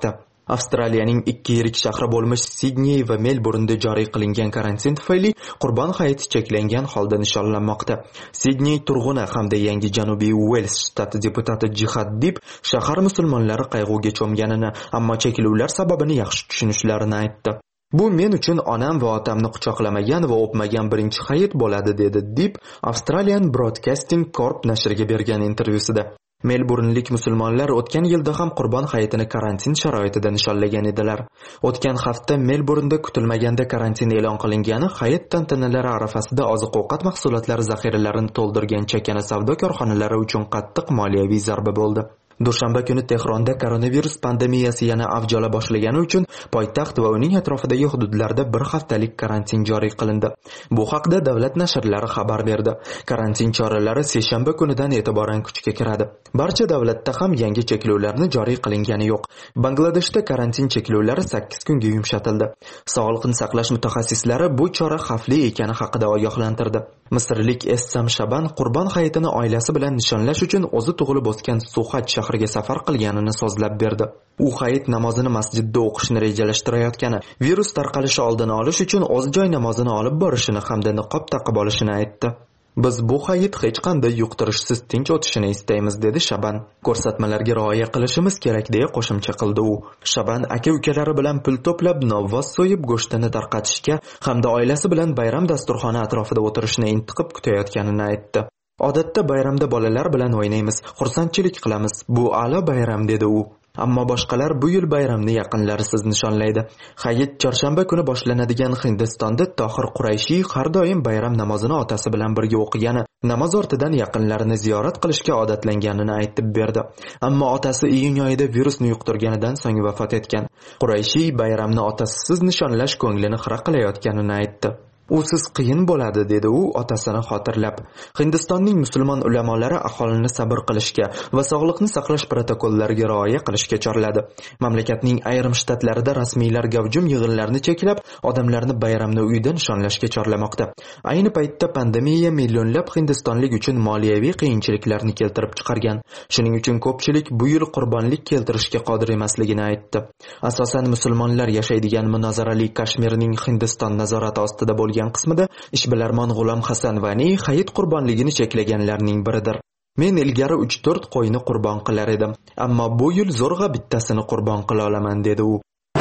Avstraliyaning ikki yirik shahri bo'lmish Sidney va Melburnda joriy qilingan karantin tufayli Qurbon hayiti cheklangan holda nishonlanmoqda. Sidney turg'uni hamda yangi Janubiy Uels shtati deputati Jihad Dib shahar musulmonlari qayg'uga cho'mganini, ammo cheklovlar sababini yaxshi tushunishlarini aytdi. Bu men uchun onam va otamni quchoqlamagan va o'pmagan birinchi hayit bo'ladi, dedi Dib Australian Broadcasting Corp nashriga bergan intervyusida. Melburnlik musulmonlar o'tgan yilda ham Qurbon hayitini karantin sharoitida nishonlagan edilar. O'tgan hafta Melburnda kutilmaganda karantin e'lon qilingani hayit tantanalari arafasida oziq-ovqat mahsulotlari zaxiralarini to'ldirgan chakana savdo korxonalari uchun qattiq moliyaviy zarba bo'ldi. Dushanba kuni Tehronda koronavirus pandemiyasi yana avj ola boshlagani uchun poytaxt va uning atrofidagi hududlarda bir haftalik karantin joriy qilindi. Bu haqda davlat nashrlari xabar berdi. Karantin choralari seshanba kunidan e'tiboran kuchga kiradi. Barcha davlatda ham yangi cheklovlarni joriy qilingani yo'q. Bangladeshda karantin cheklovlari sakkiz kunga yumshatildi. Sog'liqni saqlash mutaxassislari bu chora xavfli ekani haqida ogohlantirdi. Misrlik Essam Shaban Qurbon hayitini oilasi bilan nishonlash uchun o'zi tug'ilib o'sgan Suxat shahriga safar qilganini so'zlab berdi. U hayit namozini masjidda o'qishni rejalashtirayotgani, virus tarqalishi oldini olish uchun o'z joy namozini olib borishini hamda niqob taqib olishini aytdi. Biz bu hayit hech qanday yuqtirishsiz tinch o'tishini istaymiz, dedi Shaban. Ko'rsatmalarga rioya qilishimiz kerak, deya qo'shimcha qildi u. Shaban aka-ukalari bilan pul to'plab novvos so'yib go'shtini tarqatishga hamda oilasi bilan bayram dasturxoni atrofida o'tirishni intiqib kutayotganini aytdi. Odatda bayramda bolalar bilan o'ynaymiz, xursandchilik qilamiz. Bu a'lo bayram, dedi u. Ammo boshqalar bu yil bayramni yaqinlarisiz nishonlaydi. Hayit chorshanba kuni boshlanadigan Hindistonda Tohir Qurayshiy har doim bayram namozini otasi bilan birga o'qigani, namoz ortidan yaqinlarini ziyorat qilishga odatlanganini aytib berdi. Ammo otasi iyun oyida virusni yuqtirganidan so'ng vafot etgan. Qurayshiy bayramni otasisiz nishonlash ko'nglini xira qilayotganini aytdi. Usiz qiyin bo'ladi, dedi u otasini xotirlab. Hindistonning musulmon ulamolari aholini sabr qilishga va sog'liqni saqlash protokollariga rioya qilishga chorladi. Mamlakatning ayrim shtatlarida rasmiylar gavjum yig'inlarni cheklab, odamlarni bayramni uyda nishonlashga chorlamoqda. Ayni paytda pandemiya millionlab hindistonlik uchun moliyaviy qiyinchiliklarni keltirib chiqargan. Shuning uchun ko'pchilik bu yil qurbonlik keltirishga qodir emasligini aytdi. Asosan musulmonlar yashaydigan munozarali Kashmirning Hindiston nazorati ostida bo'lgan qismida ishbilarmon G'ulom Hasan Vani hayit qurbonligini cheklaganlarning biridir. Men ilgari uch to'rt qo'yni qurbon qilar edim, ammo bu yil zo'rg'a bittasini qurbon qila olaman, dedi u.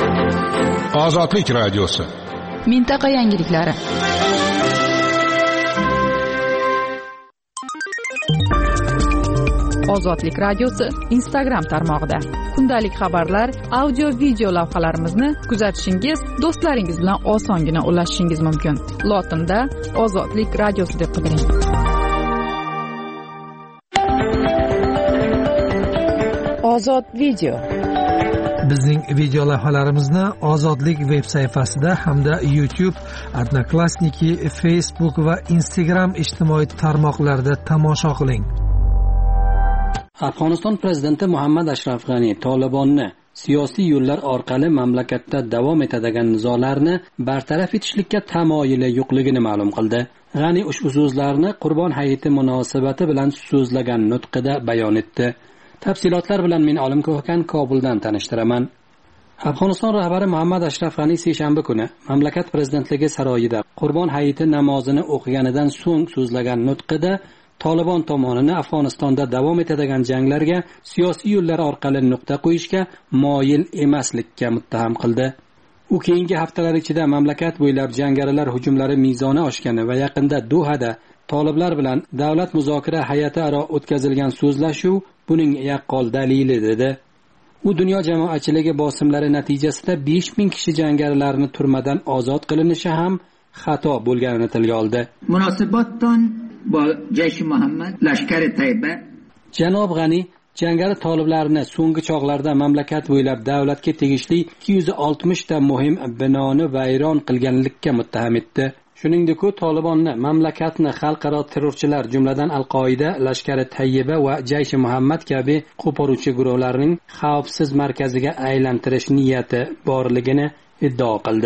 Ozodlik radiosi. Mintaqa yangiliklari. Ozodlik radiosi Instagram tarmog'ida kundalik xabarlar, audio video lavhalarimizni kuzatishingiz, do'stlaringiz bilan osongina ulashishingiz mumkin. Lotinda Ozodlik radiosi deb qidiring. Ozod video. Bizning video lavhalarimizni Ozodlik veb sayfasida hamda YouTube, Odnoklassniki, Facebook va Instagram ijtimoiy tarmoqlarida tomosha qiling. Afg'oniston prezidenti Muhammad Ashraf G'ani Tolibonni siyosiy yo'llar orqali mamlakatda davom etadigan nizolarni bartaraf etishlikka tamoyili yo'qligini ma'lum qildi. G'ani ushbu so'zlarni Qurbon hayiti munosabati bilan so'zlagan nutqida bayon etdi. Tafsilotlar bilan men Olim Ko'hkan Kobuldan tanishtiraman. Afg'oniston rahbari Muhammad Ashraf G'ani seshanba kuni mamlakat prezidentligi saroyida Qurbon hayiti namozini o'qiganidan so'ng so'zlagan nutqida Tolibon tomonini Afg'onistonda davom etadigan janglarga siyosiy yo'llar orqali nuqta qo'yishga moyil emaslikka muttaham qildi. U keyingi haftalar ichida mamlakat bo'ylab jangarilar hujumlari mezoni oshgani va yaqinda Dohada toliblar bilan davlat muzokara hay'ati aro o'tkazilgan so'zlashuv buning yaqqol dalili dedi. U dunyo jamoatchiligi bosimlari natijasida besh ming kishi jangarilarni turmadan ozod qilinishi ham xato bo'lganini tilga oldi. Munosabatdan با جیش محمد لشکر طیبه Janob G'ani jangari toliblarni so'nggi chog'larda mamlakat bo'ylab davlatga tegishli ikki yuz oltmish ta muhim binoni vayron qilganlikka muttaham etdi. Shuningdek, u Tolibonni mamlakatni xalqaro terrorchilar, jumladan Al-Qoida, Lashkari Tayyiba va Jaysh-i Muhammad kabi qo'poruvchi guruhlarning xavfsiz markaziga aylantirish niyati borligini iddao qildi.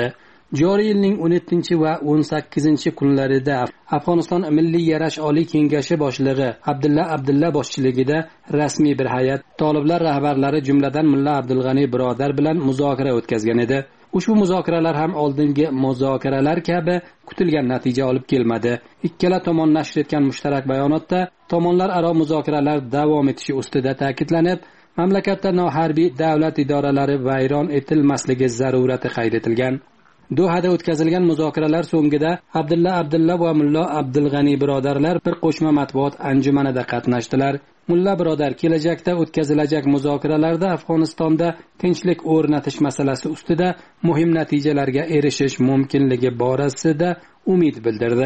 joriy yilning o'n yettinchi va o'n sakkizinchi kunlarida Afg'oniston Milliy yarash oliy kengashi boshlig'i Abdulla Abdulla boshchiligida rasmiy bir hay'at toliblar rahbarlari jumladan Mulla Abdulg'ani birodar bilan muzokara o'tkazgan edi. Ushbu muzokaralar ham oldingi muzokaralar kabi kutilgan natija olib kelmadi. Ikkala tomon nashr etgan mushtarak bayonotda tomonlar aro muzokaralar davom etishi ustida ta'kidlanib, mamlakatda noharbiy davlat idoralari vayron etilmasligi zarurati qayd etilgan. Dohada o'tkazilgan muzokaralar so'ngida Abdulla Abdulla va Mulla Abdulg'ani birodarlar bir qo'shma matbuot anjumanida qatnashdilar. Mulla birodar kelajakda o'tkazilajak muzokaralarda Afg'onistonda tinchlik o'rnatish masalasi ustida muhim natijalarga erishish mumkinligi borasida umid bildirdi.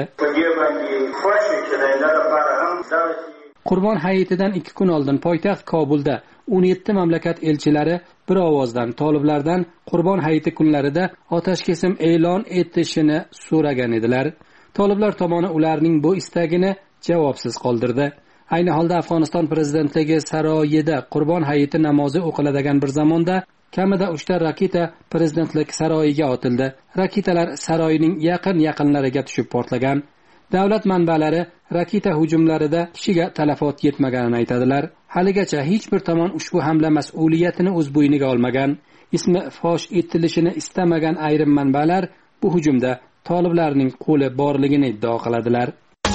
Qurbon hayitidan ikki kun oldin poytaxt Kobulda o'n yetti mamlakat elchilari bir ovozdan toliblardan Qurbon hayiti kunlarida otashkesim e'lon etishini so'ragan edilar. Toliblar tomoni ularning bu istagini javobsiz qoldirdi. Ayni holda Afg'oniston prezidentligi saroyida Qurbon hayiti namozi o'qiladigan bir zamonda kamida uchta raketa prezidentlik saroyiga otildi. Raketalar saroyning yaqin-yaqinlariga tushib portlagan. Davlat manbalari raketa hujumlarida kishiga talafot yetmaganini aytadilar. Haligacha hech bir tomon ushbu hamla mas'uliyatini o'z bo'yniga olmagan. Ismi fosh etilishini istamagan ayrim manbalar bu hujumda toliblarning qo'li borligini iddao qiladilar.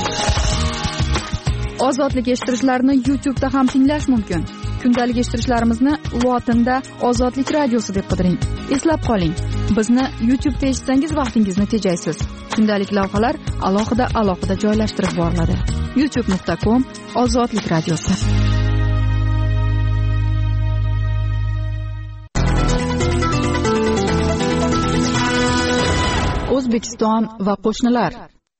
Ozodlik eshittirishlarni YouTube da ham tinglash mumkin. Kundalik eshittirishlarimizni lotinda Ozodlik radiosi deb qidiring. Eslab qoling, bizni YouTube da eshitsangiz vaqtingizni tejaysiz. Kundalik lavhalar alohida alohida joylashtirib boriladi. youtube nuqta com Ozodlik radiosi. O'zbekiston va qo'shnilar.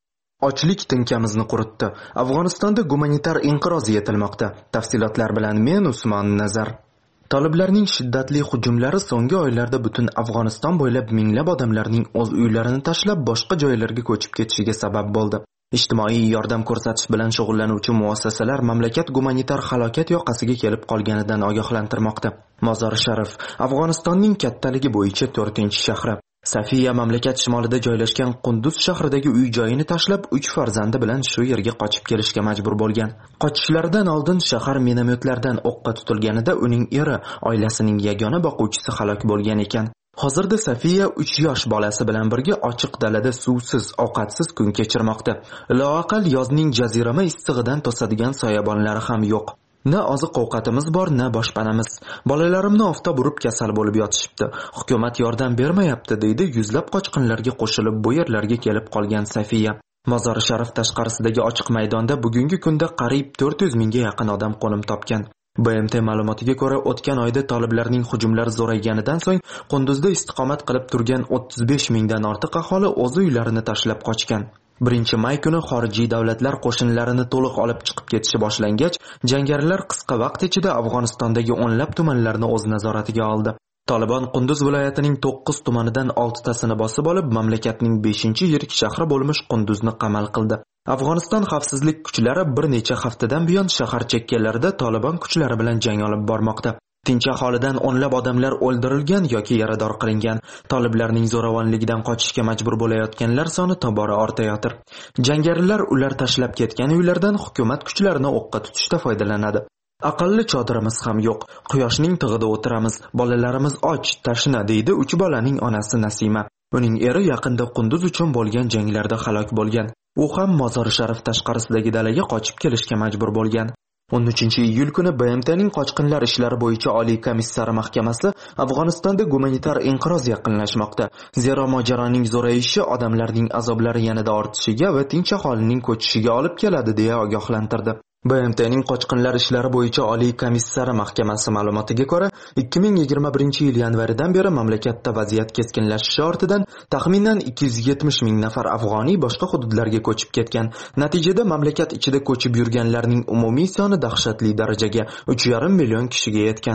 Ochlik tinkamizni quritdi. Afg'onistonda gumanitar inqiroz yetilmoqda. Tafsilotlar bilan men Usmon Nazar. Toliblarning shiddatli hujumlari so'nggi oylarda butun Afg'oniston bo'ylab minglab odamlarning o'z uylarini tashlab boshqa joylarga ko'chib ketishiga sabab bo'ldi. Ijtimoiy yordam ko'rsatish bilan shug'ullanuvchi muassasalar mamlakat gumanitar halokat yoqasiga kelib qolganidan ogohlantirmoqda. Mozori Sharif Afg'onistonning kattaligi bo'yicha to'rtinchi shahri. Safiya mamlakat shimolida joylashgan Qunduz shahridagi uy-joyini tashlab uch farzandi bilan shu yerga qochib kelishga majbur bo'lgan. Qochishlaridan oldin shahar minomyotlardan o'qqa tutilganida uning eri, oilasining yagona boquvchisi halok bo'lgan ekan. Hozirda Safiya uch yosh bolasi bilan birga ochiq dalada suvsiz, ovqatsiz kun kechirmoqda. Loaqal yozning jazirama issig'idan to'sadigan soyabonlari ham yo'q. Na oziq-ovqatimiz bor, na boshpanamiz. Bolalarimni oftob urib kasal bo'lib yotishibdi. Hukumat yordam bermayapti, deydi yuzlab qochqinlarga qo'shilib bu yerlarga kelib qolgan Safiya. Mozori Sharif tashqarisidagi ochiq maydonda bugungi kunda qariyb to'rt yuz mingga yaqin odam qo'nim topgan. B M T ma'lumotiga ko'ra, o'tgan oyda toliblarning hujumlari zo'rayganidan so'ng Qunduzda istiqomat qilib turgan o'ttiz besh mingdan ortiq aholi o'z uylarini tashlab qochgan. birinchi may kuni xorijiy davlatlar qo'shinlarini to'liq olib chiqib ketishi boshlangach, jangarilar qisqa vaqt ichida Afg'onistondagi o'nlab tumanlarni o'z nazoratiga oldi. Taliban Qunduz viloyatining to'qqiz tumanidan oltitasini bosib olib, mamlakatning beshinchi yirik shahri bo'lmish Qunduzni qamal qildi. Afg'oniston xavfsizlik kuchlari bir necha haftadan buyon shahar chekkalarida Taliban kuchlari bilan jang olib bormoqda. Tinch aholidan o'nlab odamlar o'ldirilgan yoki yarador qilingan. Toliblarning zo'ravonligidan qochishga majbur bo'layotganlar soni tobora ortayotir. Jangarilar ular tashlab ketgan uylardan hukumat kuchlarini o'qqa tutishda foydalanadi. Aqalli chodirimiz ham yo'q. Quyoshning tig'ida o'tiramiz. Bolalarimiz och, tashna, deydi uch bolaning onasi Nasima. Uning eri yaqinda Qunduz uchun bo'lgan janglarda halok bo'lgan. U ham Mozori Sharif tashqarisidagi dalaga qochib kelishga majbur bo'lgan. o'n uchinchi iyul kuni B M T'ning qochqinlar ishlari bo'yicha oliy komissari mahkamasi Afg'onistonda gumanitar inqiroz yaqinlashmoqda. Zero mojaroning zo'rayishi odamlarning azoblari yanada ortishiga va tinch aholining ko'chishiga olib keladi deya ogohlantirdi. B M T'ning qochqinlar ishlari bo'yicha oliy komissari mahkamasi ma'lumotiga ko'ra, ikki ming yigirma birinchi yil yanvaridan beri mamlakatda vaziyat keskinlashishi ortidan taxminan ikki yuz yetmish ming nafar afg'oniy boshqa hududlarga ko'chib ketgan. Natijada mamlakat ichida ko'chib yurganlarning umumiy soni dahshatli darajaga uch yarim million kishiga yetgan.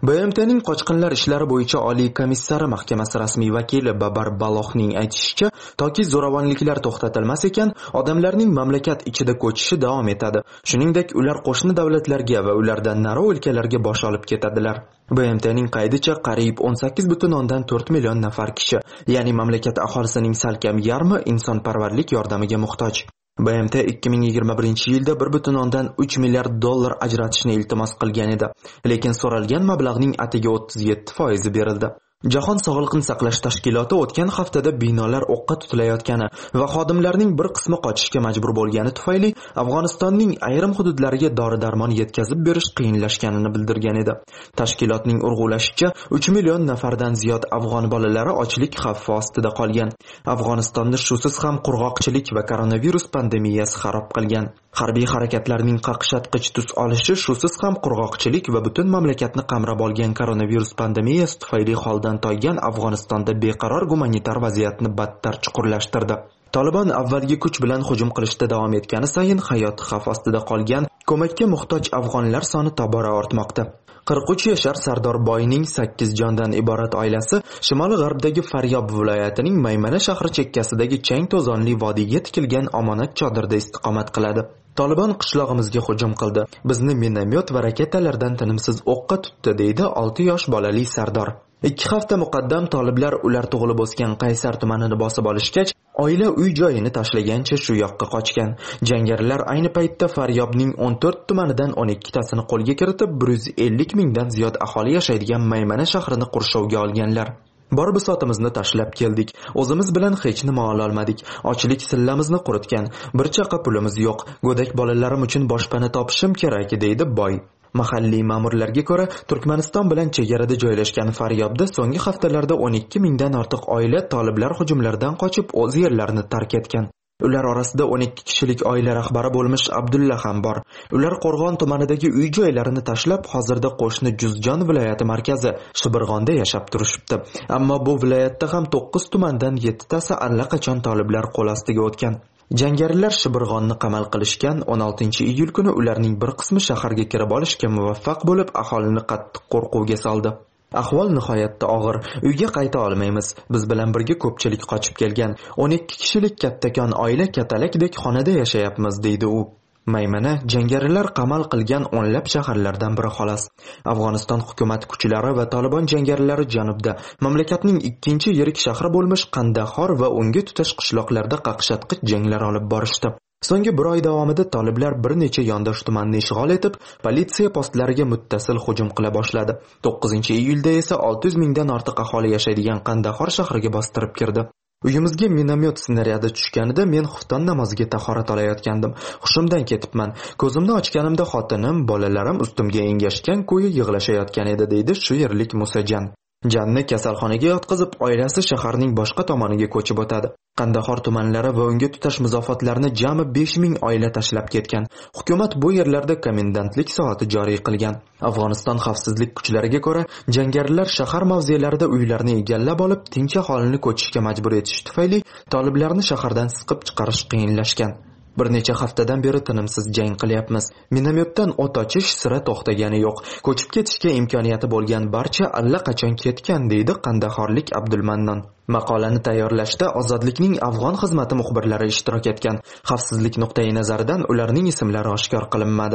B M T'ning qochqinlar ishlari bo'yicha Oliy komissari mahkamasi rasmiy vakili Babar Balohning aytishicha, toki zo'ravonliklar to'xtatilmas ekan, odamlarning mamlakat ichida ko'chishi davom etadi. Shuningdek, ular qo'shni davlatlarga va ulardan nari o'lkalarga bosh olib ketadilar. B M T'ning qaydicha qariyb o'n sakkiz butun o'ndan to'rt million nafar kishi, ya'ni mamlakat aholisining salkam yarmi insonparvarlik yordamiga muhtoj. B M T ikki ming yigirma birinchi yilda bir butun o'ndan uch milliard dollar ajratishni iltimos qilgan edi, lekin so'ralgan mablag'ning atigi o'ttiz yetti foizi berildi. Jahon sog'liqni saqlash tashkiloti o'tgan haftada binolar o'qqa tutilayotgani va xodimlarning bir qismi qochishga majbur bo'lgani tufayli Afg'onistonning ayrim hududlariga dori-darmon yetkazib berish qiyinlashganini bildirgan edi. Tashkilotning urg'ulashicha, uch million nafardan ziyod afg'on bolalari ochlik xavfi ostida qolgan. Afg'onistonni shusiz ham qurg'oqchilik va koronavirus pandemiyasi xarob qilgan. Harbiy harakatlarning qaqshatqich tus olishi shusiz ham qurg'oqchilik va butun mamlakatni qamrab olgan koronavirus pandemiyasi tufayli holdan toygan Afg'onistonda beqaror gumanitar vaziyatni battar chuqurlashtirdi. Taliban avvalgi kuch bilan hujum qilishda davom etgani sayin hayoti xavf ostida qolgan, ko'makka muhtoj afg'onlar soni tobora ortmoqda. qirq uch yashar Sardor Boyning sakkiz jondan iborat oilasi shimoli-g'arbdagi Faryob viloyatining Maymana shahri chekkasidagi chang to'zonli vodiyga tikilgan omonat chodirda istiqomat qiladi. Taliban qishlog'imizga hujum qildi. Bizni minomyot va raketalardan tinimsiz o'qqa tutdi, deydi olti yosh bolali Sardor. ikki hafta muqaddam toliblar ular tug'ilib o'sgan Qaysar tumanini bosib olishgach, oila uy-joyini tashlagancha shu yoqqa qochgan. Jangarilar ayni paytda Faryobning o'n to'rt tumanidan o'n ikki tasini qo'lga kiritib, bir yuz ellik mingdan ziyod aholi yashaydigan Maymana shahrini qurshovga olganlar. Bor bisotimizni tashlab keldik. O'zimiz bilan hech nima ola olmadik. Ochlik sillamizni quritgan. Bir chaqa pulimiz yo'q. Go'dak bolalarim uchun boshpana topishim kerak, deydi Boy. Mahalliy ma'murlarga ko'ra, Turkmaniston bilan chegarada joylashgan Faryobda so'nggi haftalarda o'n ikki mingdan ortiq oila toliblar hujumlaridan qochib o'z yerlarini tark etgan. Ular orasida o'n ikki kishilik oila rahbari bo'lmish Abdulla ham bor. Ular Qo'rg'on tumanidagi uy-joylarini tashlab, hozirda qo'shni Juzjon viloyati markazi Shibirg'onda yashab turishibdi. Ammo bu viloyatda ham to'qqiz tumandan yetti tasi allaqachon toliblar qo'l ostiga o'tgan. Jangarilar Shibirg'onni qamal qilishgan. o'n oltinchi iyul kuni ularning bir qismi shaharga kirib olishga muvaffaq bo'lib, aholini qattiq qo'rquvga soldi. Ahvol nihoyatda og'ir. Uyga qayta olmaymiz. Biz bilan birga ko'pchilik qochib kelgan. o'n ikki kishilik kattakon oila katalakdek xonada yashayapmiz, deydi u. Maymana jangarilar qamal qilgan o'nlab shaharlardan biri xolos. Afg'oniston hukumat kuchlari va Taliban jangarilari janubda, mamlakatning ikkinchi yirik shahri bo'lmish Qandahor va unga tutash qishloqlarda qaqshatqich janglar olib borishdi. So'nggi bir oy davomida toliblar bir necha yondosh tumanni ishg'ol etib, politsiya postlariga muttasil hujum qila boshladi. to'qqizinchi iyulda esa olti yuz mingdan ortiq aholi yashaydigan Qandahor shahriga bostirib kirdi. Uyimizga minomyot snaryadi tushganida men xufton namoziga tahorat olayotgandim. Hushimdan ketibman. Ko'zimni ochganimda xotinim, bolalarim ustimga engashgan ko'yi yig'lashayotgan edi, deydi shu yerlik Musajan. Janni kasalxonaga yotqizib, oilasi shaharning boshqa tomoniga ko'chib o'tadi. Qandahor tumanlari va unga tutash muzofotlarini jami besh ming oila tashlab ketgan. Hukumat bu yerlarda komendantlik soati joriy qilgan. Afg'oniston xavfsizlik kuchlariga ko'ra, jangarilar shahar mavzelarida uylarni egallab olib, tinch aholini ko'chishga majbur etish tufayli toliblarni shahardan siqib chiqarish qiyinlashgan. Bir necha haftadan beri tinimsiz jang qilyapmiz. Minomyotdan o't ochish sira to'xtagani yo'q. Ko'chib ketishga imkoniyati bo'lgan barcha allaqachon ketgan, deydi Qandahorlik Abdulmannon. Maqolani tayyorlashda Ozodlikning afg'on xizmati muxbirlari ishtirok etgan. Xavfsizlik nuqtai nazaridan ularning ismlari oshkor qilinmadi.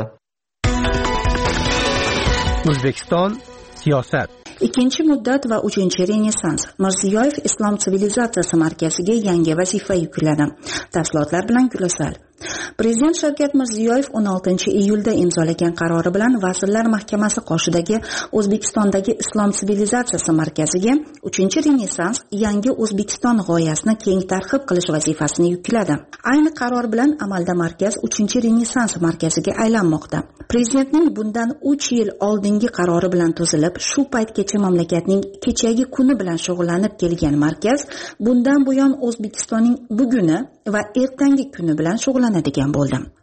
O'zbekiston siyosat. Ikkinchi muddat va uchinchi renessans. Mirziyoyev Islom sivilizatsiyasi markaziga yangi vazifa yukladi. Tafsilotlar bilan Gulasal. Prezident Shavkat Mirziyoyev o'n oltinchi iyulda imzolagan qarori bilan Vazirlar Mahkamasi qoshidagi O'zbekistondagi Islom sivilizatsiyasi markaziga uchinchi renessans yangi O'zbekiston g'oyasini keng targ'ib qilish vazifasini yukladi. Ayni qaror bilan amalda markaz uchinchi renessans markaziga aylanmoqda. Prezidentning bundan uch yil oldingi qarori bilan tuzilib, shu paytgacha mamlakatning kechagi kuni bilan shug'ullanib kelgan markaz bundan buyon O'zbekistonning buguni va ertangi kuni bilan shug'ullanadigan bo'ldi.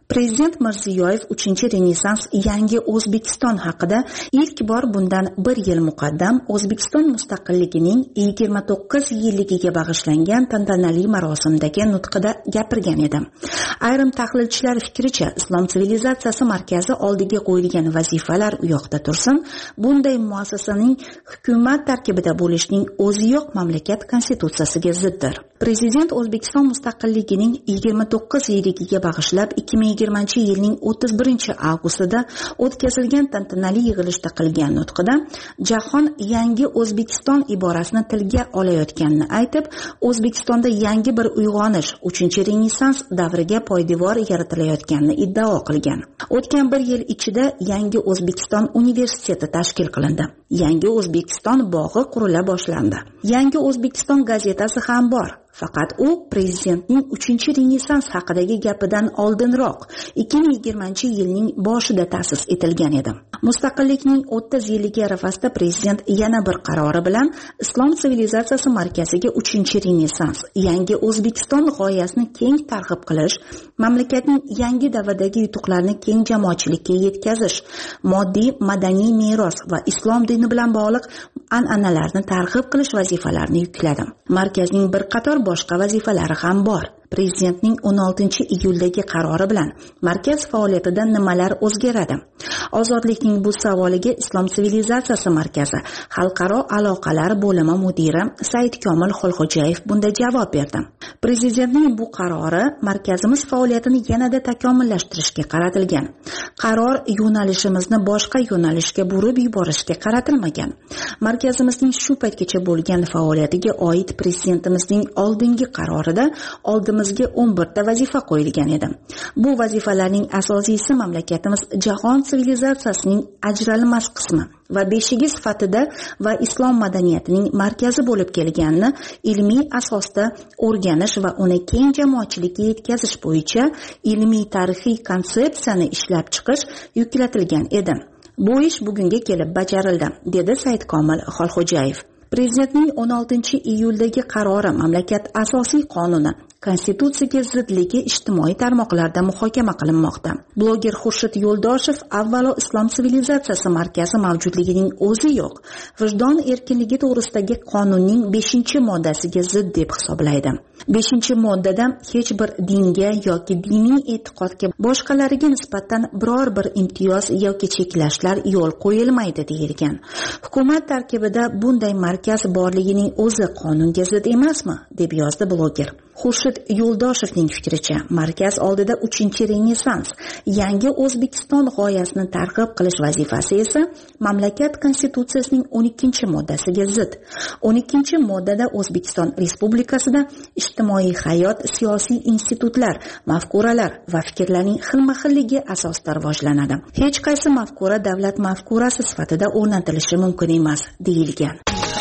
Prezident Mirziyoyev uchinchi Renessans yangi O'zbekiston haqida ilk bor bundan bir yil muqaddam O'zbekiston mustaqilligining yigirma to'qqiz yilligiga bag'ishlangan tantanali marosimdagi nutqida gapirgan edi. Ayrim tahlilchilar fikricha, Islom sivilizatsiyasi markazi oldiga qo'yilgan vazifalar u yoqda tursin, bunday muassasaning hukumat tarkibida bo'lishning o'zi yo'q mamlakat konstitutsiyasiga ziddir. Prezident O'zbekiston mustaqilligining yigirma to'qqiz yilligiga bag'ishlab ikki ming yigirmanchi yilning o'ttiz birinchi avgustida o'tkazilgan tantanali yig'ilishda qilgan nutqida jahon yangi O'zbekiston iborasini tilga olayotganini aytib, O'zbekistonda yangi bir uyg'onish, uchinchi Renessans davriga poydevor yaratilayotganini iddao qilgan. O'tgan bir yil ichida yangi O'zbekiston universiteti tashkil qilindi. Yangi O'zbekiston bog'i qurila boshlandi. Yangi O'zbekiston gazetasi ham bor. Faqat u prezidentning uchinchi Renessans haqidagi gapidan oldinroq ikki ming yigirmanchi yilning boshida ta'sis etilgan edi. Mustaqillikning o'ttiz yilligi arafasida prezident yana bir qarori bilan Islom sivilizatsiyasi markaziga uchinchi Renessans, yangi O'zbekiston g'oyasini keng targ'ib qilish, mamlakatning yangi davrdagi yutuqlarini keng jamoatchilikka yetkazish, moddiy madaniy meros va islom dini bilan bog'liq an'analarni targ'ib qilish vazifalarini yukladi. Markazning bir qator boshqa vazifalari ham bor. Prezidentning o'n oltinchi iyuldagi qarori bilan markaz faoliyatida nimalar o'zgaradi? Ozodlikning bu savoliga Islom sivilizatsiyasi markazi xalqaro aloqalar bo'limi mudiri Saidkomil Xolxo'jayev bunday javob berdi. Prezidentning bu qarori markazimiz faoliyatini yanada takomillashtirishga qaratilgan. Qaror yo'nalishimizni boshqa yo'nalishga burib yuborishga qaratilmagan. Markazimizning shu paytgacha bo'lgan faoliyatiga oid prezidentimizning oldingi qarorida oldimizga o'n bir ta vazifa qo'yilgan edi. Bu vazifalarning asosiysi mamlakatimiz jahon sivilizatsiyasining ajralmas qismi va beshigi sifatida va islom madaniyatining markazi bo'lib kelganini ilmiy asosda o'rganish va uni keng jamoatchilikka yetkazish bo'yicha ilmiy tarixiy konsepsiyani ishlab chiqish yuklatilgan edi. Bu ish bugunga kelib bajarildi, dedi Saidkomil Xolxo'jayev. Prezidentning o'n oltinchi iyuldagi qarori mamlakat asosiy qonuni konstitutsiyaga zidligi ijtimoiy tarmoqlarda muhokama qilinmoqda. Bloger Xurshid Yo'ldoshev avvalo Islom sivilizatsiyasi markazi mavjudligining o'zi yo'q, vijdon erkinligi to'g'risidagi qonunning beshinchi moddasiga zid deb hisoblaydi. beshinchi moddada hech bir dinga yoki diniy e'tiqodga boshqalariga nisbatan biror bir imtiyoz yoki cheklashlar yo'l qo'yilmaydi deyilgan. Hukumat tarkibida bunday markaz borligining o'zi qonunga zid emasmi, deb yozdi bloger. Xurshid Yo'ldoshevning fikricha, markaz oldida uchinchi Renessans, yangi O'zbekiston g'oyasini targ'ib qilish vazifasi esa mamlakat konstitutsiyasining o'n ikkinchi moddasiga zid. o'n ikkinchi moddada O'zbekiston Respublikasida ijtimoiy hayot, siyosiy institutlar, mafkuralar va fikrlarning xilma-xilligi asosida rivojlanadi. Hech qaysi mafkura davlat mafkurasi sifatida o'rnatilishi mumkin emas, deyilgan.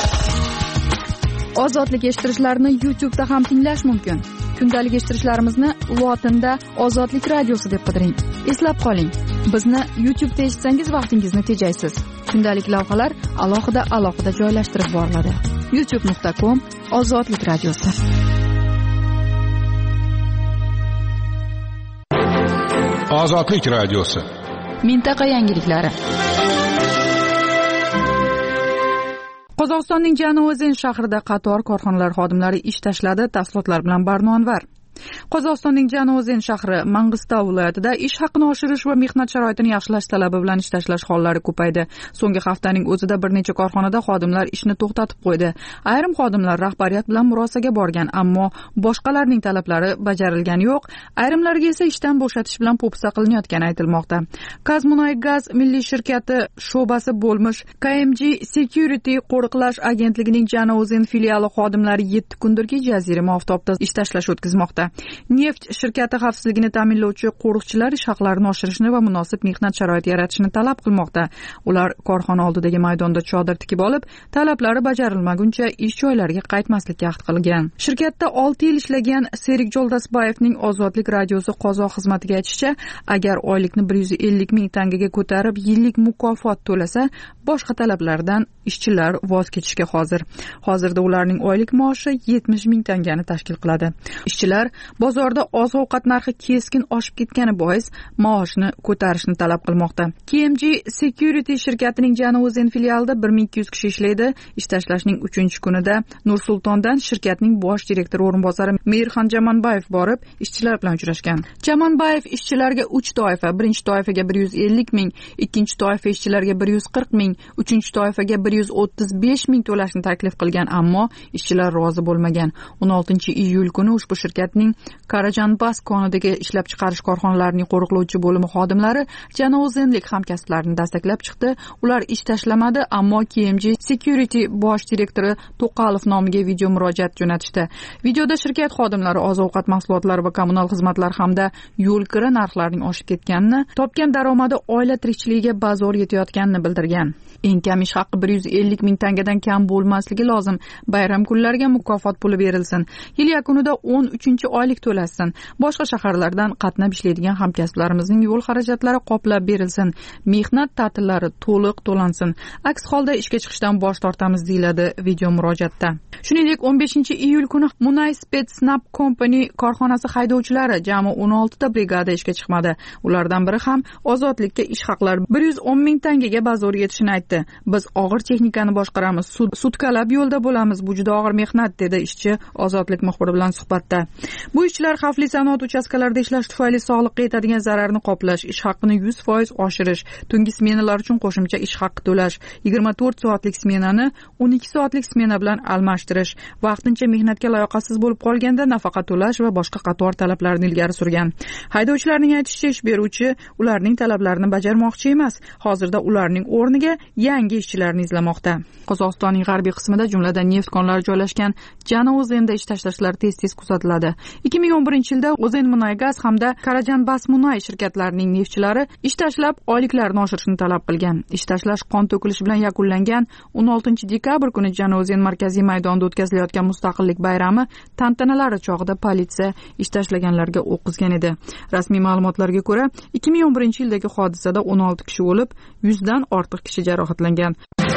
Ozodlik eshittirishlarni YouTube da ham tinglash mumkin. Kundalik eshittirishlarimizni lotinda Ozodlik radiosi deb qidiring. Eslab qoling, bizni YouTube da eshitsangiz vaqtingizni tejaysiz. Kundalik lavhalar alohida alohida joylashtirib boriladi. youtube nuqta com Ozodlik radiosi. Ozodlik radiosi. Mintaqa yangiliklari. Qozog'istonning Jano'zen shahrida qator korxonalar xodimlari ish tashladi. Tafsilotlar bilan Barno Anvar. Qozog'istonning Jano'zen shahri Mang'istov viloyatida ish haqini oshirish va mehnat sharoitini yaxshilash talabi bilan ish tashlash hollari ko'paydi. So'nggi haftaning o'zida bir necha korxonada xodimlar ishni to'xtatib qo'ydi. Ayrim xodimlar rahbariyat bilan murosaga borgan, ammo boshqalarning talablari bajarilgani yo'q. Ayrimlarga esa ishdan bo'shatish bilan po'pisa qilinayotgani aytilmoqda. Kazmunoy-gaz milliy shirkati sho'basi bo'lmish K M G Security qo'riqlash agentligining Jano'zen filiali xodimlari yetti kundirki jazirama oftobda ish tashlash o'tkazmoqda. Neft shirkati xavfsizligini ta'minlovchi qo'riqchilar ish haqlarini oshirishni va munosib mehnat sharoiti yaratishni talab qilmoqda. Ular korxona oldidagi maydonda chodir tikib olib, talablari bajarilmaguncha ish joylariga qaytmaslikka ahd qilgan. Shirkatda olti yil ishlagan Serik Joldasbayevning Ozodlik radiosi qozoq xizmatiga aytishicha, agar oylikni bir yuz ellik ming tangaga ko'tarib, yillik mukofot to'lasa, boshqa talablardan ishchilar voz kechishga hozir. Hozirda ularning oylik maoshi yetmish ming tangani tashkil qiladi. Ishchilar bozorda oziq-ovqat narxi keskin oshib ketgani bois maoshni ko'tarishni talab qilmoqda. K M G Security shirkatining Jano'zen filialida bir ming ikki yuz kishi ishlaydi. Ish tashlashning uchinchi kunida Nur-Sultondan shirkatning bosh direktori o'rinbosari Mehirxon Jamanbayev borib, ishchilar bilan uchrashgan. Jamanbayev ishchilarga uch toifa, birinchi toifaga bir yuz ellik ming, ikkinchi toifa ishchilarga bir yuz qirq ming, uchinchi toifaga bir yuz o'ttiz besh ming to'lashni taklif qilgan, ammo ishchilar rozi bo'lmagan. o'n oltinchi iyul kuni ushbu shirkatning Karajanbas konidagi ishlab chiqarish korxonalarining qo'riqlovchi bo'limi xodimlari Jano'zenlik hamkasblarini dastaklab chiqdi. Ular ish tashlamadi, ammo K M G Security bosh direktori To'qalov nomiga video murojaat jo'natishdi. Videoda shirkat xodimlari oziq-ovqat mahsulotlari va kommunal xizmatlar hamda yo'l kira narxlarining oshib ketganini, topgan daromadi oila tirikchiligiga bazo'r yetayotganini bildirgan. Eng kam ish haqi bir yuz ellik ming tangadan kam bo'lmasligi lozim. Bayram kunlariga mukofot puli berilsin. Yil yakunida o'n uchinchi oylik to'lasin. Boshqa shaharlardan qatnab ishlaydigan hamkasblarimizning yo'l xarajatlari qoplab berilsin. Mehnat ta'tillari to'liq to'lansin. Aks holda ishga chiqishdan bosh tortamiz, deyiladi video murojaatda. Shuningdek, o'n beshinchi iyul kuni Munay Spetsnab Company korxonasi haydovchilari jami o'n olti ta brigada ishga chiqmadi. Ulardan biri ham ozodlikka ish haqlari bir yuz o'n ming tangaga bazo'r yetishini aytdi. Biz og'ir texnikani boshqaramiz, sutkalab yo'lda bo'lamiz, bu juda og'ir mehnat, dedi ishchi Ozodlik muxbiri bilan suhbatda. Bu ishchilar xavfli sanoat uchastkalarida ishlash tufayli sog'liqqa yetadigan zararni qoplash, ish haqini yuz foiz oshirish, tungi smenalar uchun qo'shimcha ish haqi to'lash, yigirma to'rt soatlik smenani o'n ikki soatlik smena bilan almashtirish, vaqtincha mehnatga layoqatsiz bo'lib qolganda nafaqa to'lash va boshqa qator talablarni ilgari surgan. Haydovchilarning aytishicha, ish beruvchi ularning talablarini bajarmoqchi emas. Hozirda ularning o'rniga yangi ishchilarni izlamoqda. Qozog'istonning g'arbiy qismida, jumladan neft konlari joylashgan Jano'zenda ish tashlashlar tez-tez kuzatiladi. ikki ming o'n birinchi yilda O'zenmunaygaz hamda Karajanbas Munay shirkatlarining neftchilari ish tashlab oyliklarini oshirishni talab qilgan. Ish tashlash qon to'kilishi bilan yakunlangan. o'n oltinchi dekabr kuni Jano'zen markaziy maydonida o'tkazilayotgan mustaqillik bayrami tantanalari chog'ida politsiya ish tashlaganlarga o'q uzgan edi. Rasmiy ma'lumotlarga ko'ra, ikki ming o'n birinchi yildagi hodisada o'n olti kishi o'lib, yuzdan ortiq kishi jarohatlangan.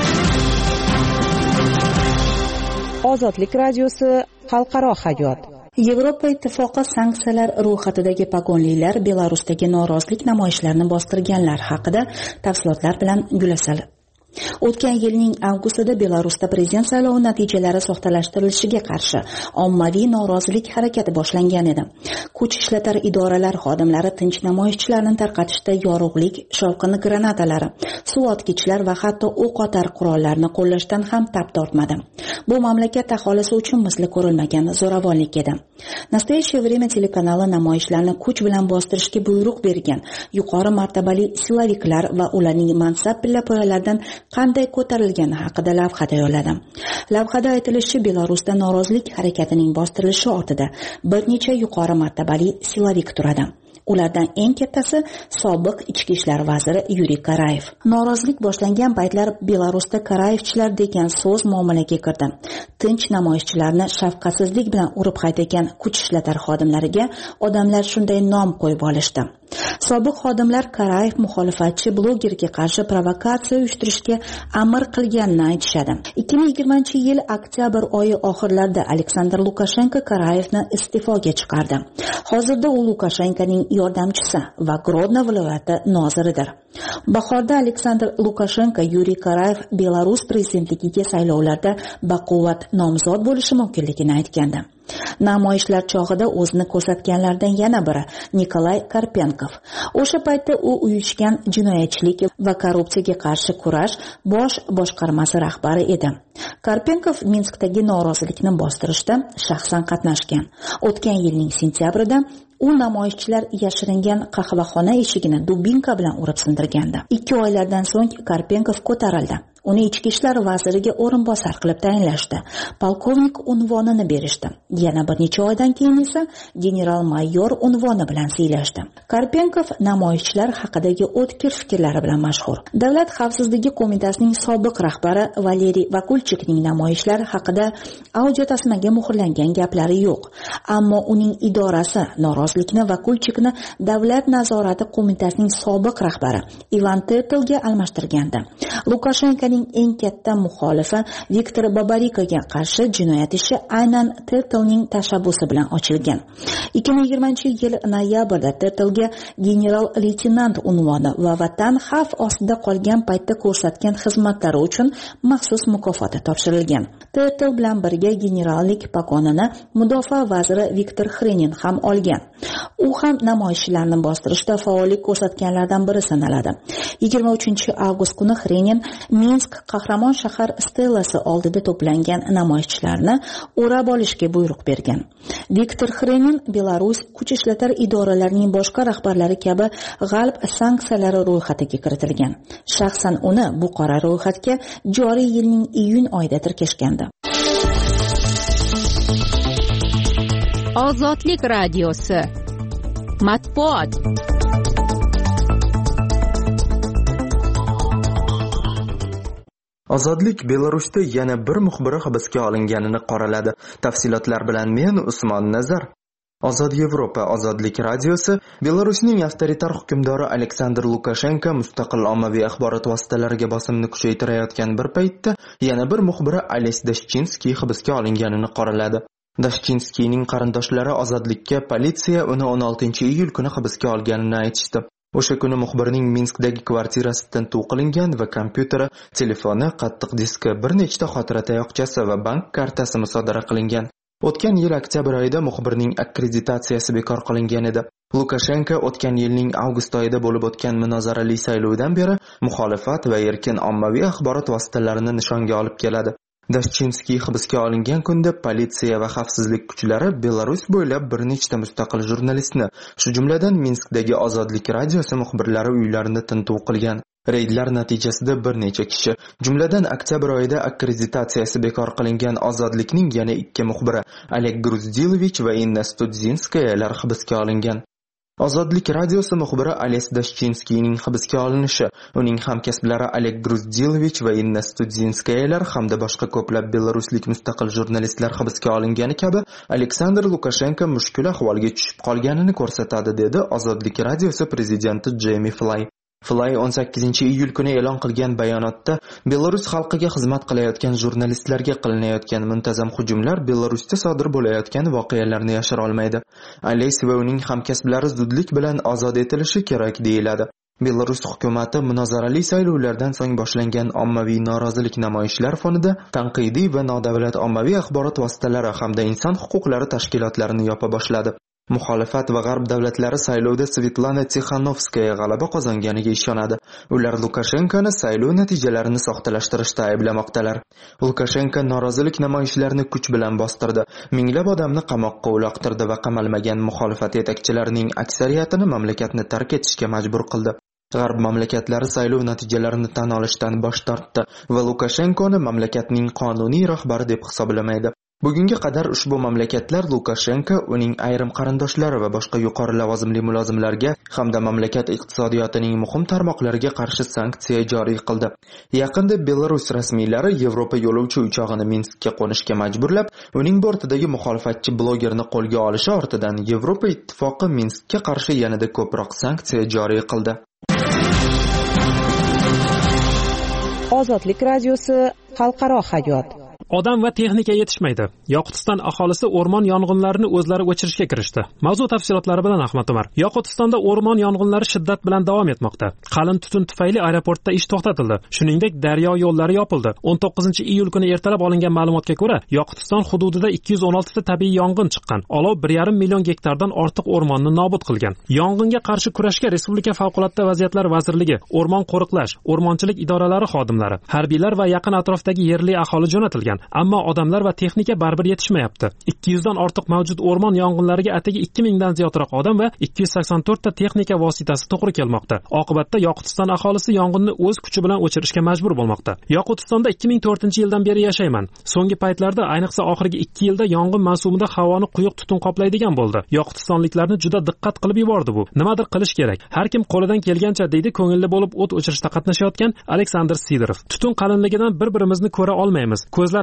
Ozodlik radiosi xalqaro hayot. Yevropa ittifoqi sanksiyalar ro'yxatidagi pogonlilar Belarusdagi norozilik namoyishlarini bostirganlar haqida tafsilotlar bilan Gulasal. O'tgan yilning avgustida Belarusda prezident saylovi natijalari soxtalashtirilishiga qarshi ommaviy norozilik harakati boshlangan edi. Kuch ishlatar idoralar xodimlari tinch namoyishchilarni tarqatishda yorug'lik, shovqin granadalari, suv otgichlar va hatto o'q otar qurollarni qo'llashdan ham tap tortmadi. Bu mamlakat aholisi uchun misli ko'rilmagan zo'ravonlik edi. Nastoящее время telekanali namoyishlarni kuch bilan bostirishga buyruq bergan yuqori martabali silaviklar va ularning mansab pillapoyalaridan qanday ko'tarilgani haqida lavha tayyorladi. Lavhada aytilishicha, Belarusda norozilik harakatining bostirilishi ortida bir necha yuqori martabali silavik turadi. Ulardan eng kattasi sobiq ichki ishlar vaziri Yuriy Karayev. Norozilik boshlangan paytlar Belarusda Karayevchilar degan so'z muomalaga kirdi. Tinch namoyishchilarni shafqatsizlik bilan urib haydagan kuch ishlatar xodimlariga odamlar shunday nom qo'yib olishdi. Sobiq xodimlar Karayev muxolifatchi blogerga qarshi provokatsiya uyushtirishga amr qilganini aytishadi. ikki ming yigirmanchi yil oktyabr oyi oxirlarida Aleksandr Lukashenko Karayevni iste'foga chiqardi. Hozirda u Lukashenkoning yordamchisi va Grodno viloyati noziridir. Bahorda Aleksandr Lukashenko Yuriy Karayev Belarus prezidentligiga saylovlarda baquvvat nomzod bo'lishi mumkinligini aytgandi. Namoyishlar chog'ida o'zini ko'rsatganlardan yana biri Nikolay Karpenkov. O'sha paytda u uyushgan jinoyatchilik va korrupsiyaga qarshi kurash bosh boshqarmasi rahbari edi. Karpenkov Minskdagi norozilikni bostirishda shaxsan qatnashgan. O'tgan yilning sentyabrida u namoyishchilar yashiringan qahvaxona eshigini dubinka bilan urib sindirgandi. Ikki oylardan so'ng Karpenkov ko'tarildi. Uni ichki ishlar vaziriga o'rinbosar qilib tayinlashdi. Polkovnik unvonini berishdi. Yana bir necha oydan keyin esa general-mayor unvoni bilan siylashdi. Karpenkov namoyishchilar haqidagi o'tkir fikrlari bilan mashhur. Davlat xavfsizligi qo'mitasining sobiq rahbari Valeriy Vakulchikning namoyishlar haqida audio tasmaga muhrlangan gaplari yo'q. Ammo uning idorasi norozilikni Vakulchikni davlat nazorati qo'mitasining sobiq rahbari Ivan Tetelga almashtirgandi. Lukashenkoning Turtlening eng katta muxolifi Viktor Babarikaga qarshi jinoyat ishi aynan Turtlening tashabbusi bilan ochilgan. ikki ming yigirmanchi yil noyabrda Turtlega general-leytenant unvoni va vatan xavf ostida qolgan paytda ko'rsatgan xizmatlari uchun maxsus mukofoti topshirilgan. Turtle bilan birga generallik pogonini mudofaa vaziri Viktor Xrenin ham olgan. U ham namoyishlarni bostirishda faollik ko'rsatganlardan biri sanaladi. yigirma uchinchi avgust kuni Xrenin Minsk qahramon shahar stellasi oldida to'plangan namoyishchilarni o'rab olishga buyruq bergan. Viktor Xrenin Belarus kuch ishlatar idoralarining boshqa rahbarlari kabi g'arb sanksiyalari ro'yxatiga kiritilgan. Shaxsan uni bu qora ro'yxatga joriy yilning iyun oyida tirkashgandi. Ozodlik radiosi matbuot. Ozodlik Belarusda yana bir muxbiri hibsga olinganini qoraladi. Tafsilotlar bilan men Usmon Nazar. Ozod Yevropa Ozodlik radiosi Belarusning avtoritar hukmdori Aleksandr Lukashenko mustaqil ommaviy axborot vositalariga bosimni kuchaytirayotgan bir paytda yana bir muxbiri Ales Dashchinskiy hibsga olinganini qoraladi. Dashchinskiyning qarindoshlari Ozodlikka politsiya uni o'n oltinchi iyul kuni hibsga olganini aytishdi. O'sha kuni muxbirning Minskdagi kvartirasi tintuv qilingan va kompyuteri, telefoni, qattiq diski, bir nechta xotira tayoqchasi va bank kartasi musodara qilingan. O'tgan yil oktyabr oyida muxbirning akkreditatsiyasi bekor qilingan edi. Lukashenko o'tgan yilning avgust oyida bo'lib o'tgan munozarali saylovdan beri muxolifat va erkin ommaviy axborot vositalarini nishonga olib keladi. Dashchinskiy hibsga olingan kunda politsiya va xavfsizlik kuchlari Belarus bo'ylab bir nechta mustaqil jurnalistni, shu jumladan Minskdagi Ozodlik radiosi muxbirlari uylarini tintuv qilgan. Reydlar natijasida bir necha kishi, jumladan oktyabr oyida akkreditatsiyasi bekor qilingan Ozodlikning yana ikki muxbiri, Oleg Gruzdilovich va Inna Studzinskayalar hibsga olingan. Ozodlik radiosi muxbiri Ales Dashchinskiyning hibsga olinishi, uning hamkasblari Oleg Gruzdilovich va Inna Studzinskayalar hamda boshqa ko'plab belaruslik mustaqil jurnalistlar hibsga olingani kabi Aleksandr Lukashenko mushkul ahvolga tushib qolganini ko'rsatadi, dedi Ozodlik radiosi prezidenti Jeymi Fly. Fly o'n sakkizinchi iyul kuni e'lon qilgan bayonotda Belarus xalqiga xizmat qilayotgan jurnalistlarga qilinayotgan muntazam hujumlar Belarusda sodir bo'layotgan voqealarni yashira olmaydi. Ales va uning hamkasblari zudlik bilan ozod etilishi kerak deyiladi. Belarus hukumati munozarali saylovlardan so'ng boshlangan ommaviy norozilik namoyishlar fonida tanqidiy va nodavlat ommaviy axborot vositalari hamda inson huquqlari tashkilotlarini yopa boshladi. Muxolifat va g'arb davlatlari saylovda Svetlana Tixanovskaya g'alaba qozonganiga ishonadi. Ular Lukashenkoni saylov natijalarini soxtalashtirishda ayblamoqdalar. Lukashenko norozilik namoyishlarini kuch bilan bostirdi. Minglab odamni qamoqqa uloqtirdi va qamalmagan muxolifat yetakchilarining aksariyatini mamlakatni tark etishga majbur qildi. G'arb mamlakatlari saylov natijalarini tan olishdan bosh tortdi va Lukashenkoni mamlakatning qonuniy rahbari deb hisoblamaydi. Bugunga qadar ushbu mamlakatlar Lukashenko, uning ayrim qarindoshlari va boshqa yuqori lavozimli mulozimlarga hamda mamlakat iqtisodiyotining muhim tarmoqlariga qarshi sanksiya joriy qildi. Yaqinda Belarus rasmiylari Yevropa yo'lovchi uchog'ini Minskka qo'nishga majburlab, uning bortidagi muxolifatchi blogerni qo'lga olishi ortidan Yevropa ittifoqi Minskka qarshi yanada ko'proq sanksiya joriy qildi. Ozodlik radiosi xalqaro hayot. Odam va texnika yetishmaydi. Yoqutiston aholisi o'rmon yong'inlarini o'zlari o'chirishga kirishdi. Mavzu tafsilotlari bilan Ahmad Umar. Yoqutistonda o'rmon yong'inlari shiddat bilan davom etmoqda. Qalin tutun tufayli aeroportda ish to'xtatildi. Shuningdek, daryo yo'llari yopildi. o'n to'qqizinchi iyul kuni ertalab olingan ma'lumotga ko'ra, Yoqutiston hududida ikki yuz o'n olti ta tabiiy yong'in chiqqan. Olov bir yarim million gektardan ortiq o'rmonni nobud qilgan. Yong'inga qarshi kurashga Respublika favqulodda vaziyatlar vazirligi, o'rmon qo'riqlash, o'rmonchilik idoralari xodimlari, harbiylar va yaqin atrofdagi yerli aholi jo'natilgan. Ammo odamlar va texnika baribir yetishmayapti. ikki yuz dan ortiq mavjud o'rmon yong'inlariga atigi ikki ming dan ziyodroq odam va ikki yuz sakson to'rt ta texnika vositasi to'g'ri kelmoqda. Oqibatda Yoqutiston aholisi yong'inni o'z kuchi bilan o'chirishga majbur bo'lmoqda. Yoqutistonda ikki ming to'rtinchi yildan beri yashayman. So'nggi paytlarda, ayniqsa oxirgi ikki yilda yong'in mavsumida havoni quyuq tutun qoplaydigan bo'ldi. Yoqutistonliklarni juda diqqat qilib yubordi bu. Nimadir qilish kerak. Har kim qo'lidan kelgancha deydi ko'ngilli bo'lib o't o'chirishda qatnashayotgan Aleksandr Sidorov. Tutun qalinligidan bir-birimizni ko'ra olmaymiz. Ko'zlar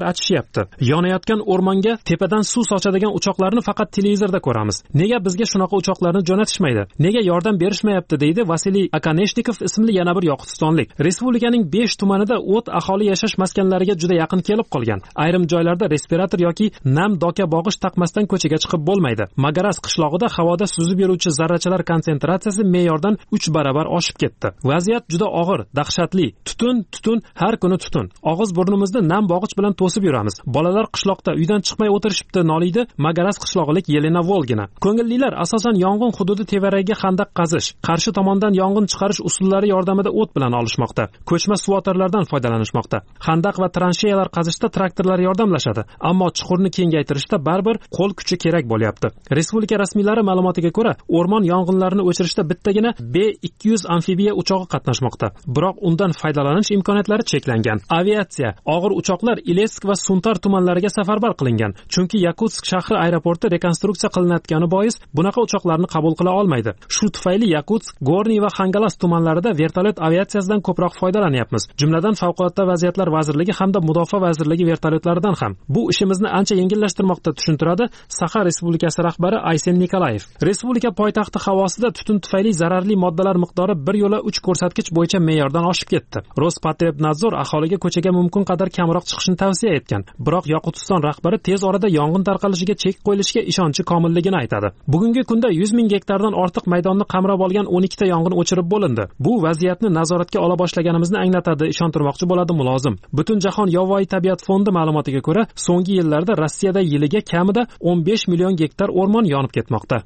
achishyapti. Yonayotgan o'rmonga tepadan suv sochadigan uchoqlarni faqat televizorda ko'ramiz. Nega bizga shunaqa uchoqlarni jo'natishmaydi? Nega yordam berishmayapti, deydi Vasiliy Akaneshnikov ismli yana bir yoqutistonlik. Respublikaning besh tumanida o't aholi yashash maskanlariga juda yaqin kelib qolgan. Ayrim joylarda respirator yoki nam doka bog'ish taqmasdan ko'chaga chiqib bo'lmaydi. Magaras qishlog'ida havoda suzib yuruvchi zarrachalar konsentratsiyasi me'yordan uch baravar oshib ketdi. Vaziyat juda og'ir, dahshatli. Tutun, tutun, har kuni tutun. Og'iz burnimizni nam bog'ich bilan to'sib yuramiz. Bolalar qishloqda uydan chiqmay o'tirishibdi, noliydi Magaras qishlog'ilik Yelena Volgina. Ko'ngillilar asosan yong'in hududi tevaragiga xandaq qazish, qarshi tomondan yong'in chiqarish usullari yordamida o't bilan olishmoqda. Ko'chma suvotarlardan foydalanishmoqda. Xandaq va transheyalar qazishda traktorlar yordamlashadi, ammo chuqurni kengaytirishda baribir qo'l kuchi kerak bo'lyapti. Respublika rasmiylari ma'lumotiga ko'ra, o'rmon yong'inlarini o'chirishda bittagina B ikki yuz amfibiya uchog'i qatnashmoqda. Biroq undan foydalanish imkoniyatlari cheklangan. Aviatsiya, og'ir uchoqlar Ilesk va Suntar tumanlariga safarbar qilingan, chunki Yakutsk shahri aeroporti rekonstruksiya qilinayotgani bois bunaqa uchoqlarni qabul qila olmaydi. Shu tufayli Yakutsk, Gorniy va Xangalas tumanlarida vertolyot aviatsiyasidan ko'proq foydalanyapmiz. Jumladan favqulodda vaziyatlar vazirligi hamda mudofaa vazirligi vertolyotlaridan ham. Bu ishimizni ancha yengillashtirmoqda, tushuntiradi Saxa Respublikasi rahbari Aysen Nikolayev. Respublika poytaxti havosida tutun tufayli zararli moddalar miqdori bir yo'la uch ko'rsatkich bo'yicha me'yordan oshib ketdi. Rospotrebnadzor aholiga ko'chaga mumkin qadar kamroq chiqishni tavsiya etgan. Biroq Yoqutiston rahbari tez orada yong'in tarqalishiga chek qo'yilishiga ishonchi komilligini aytadi. Bugungi kunda yuz ming gektardan ortiq maydonni qamrab olgan o'n ikkita yong'in o'chirib bo'lindi. Bu vaziyatni nazoratga ola boshlaganimizni anglatadi, ishontirmoqchi bo'ladi mulozim. Butun jahon yovvoyi tabiat fondi ma'lumotiga ko'ra, so'nggi yillarda Rossiyada yiliga kamida o'n besh million gektar o'rmon yonib ketmoqda.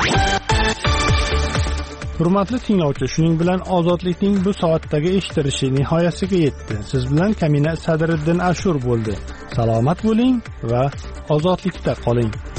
Hurmatli tinglovchi, shuning bilan ozodlikning bu soatdagi eshitilishi nihoyasiga yetdi. Siz bilan Kamina Sadriddin Ashur bo'ldi. Salomat bo'ling va ozodlikda qoling.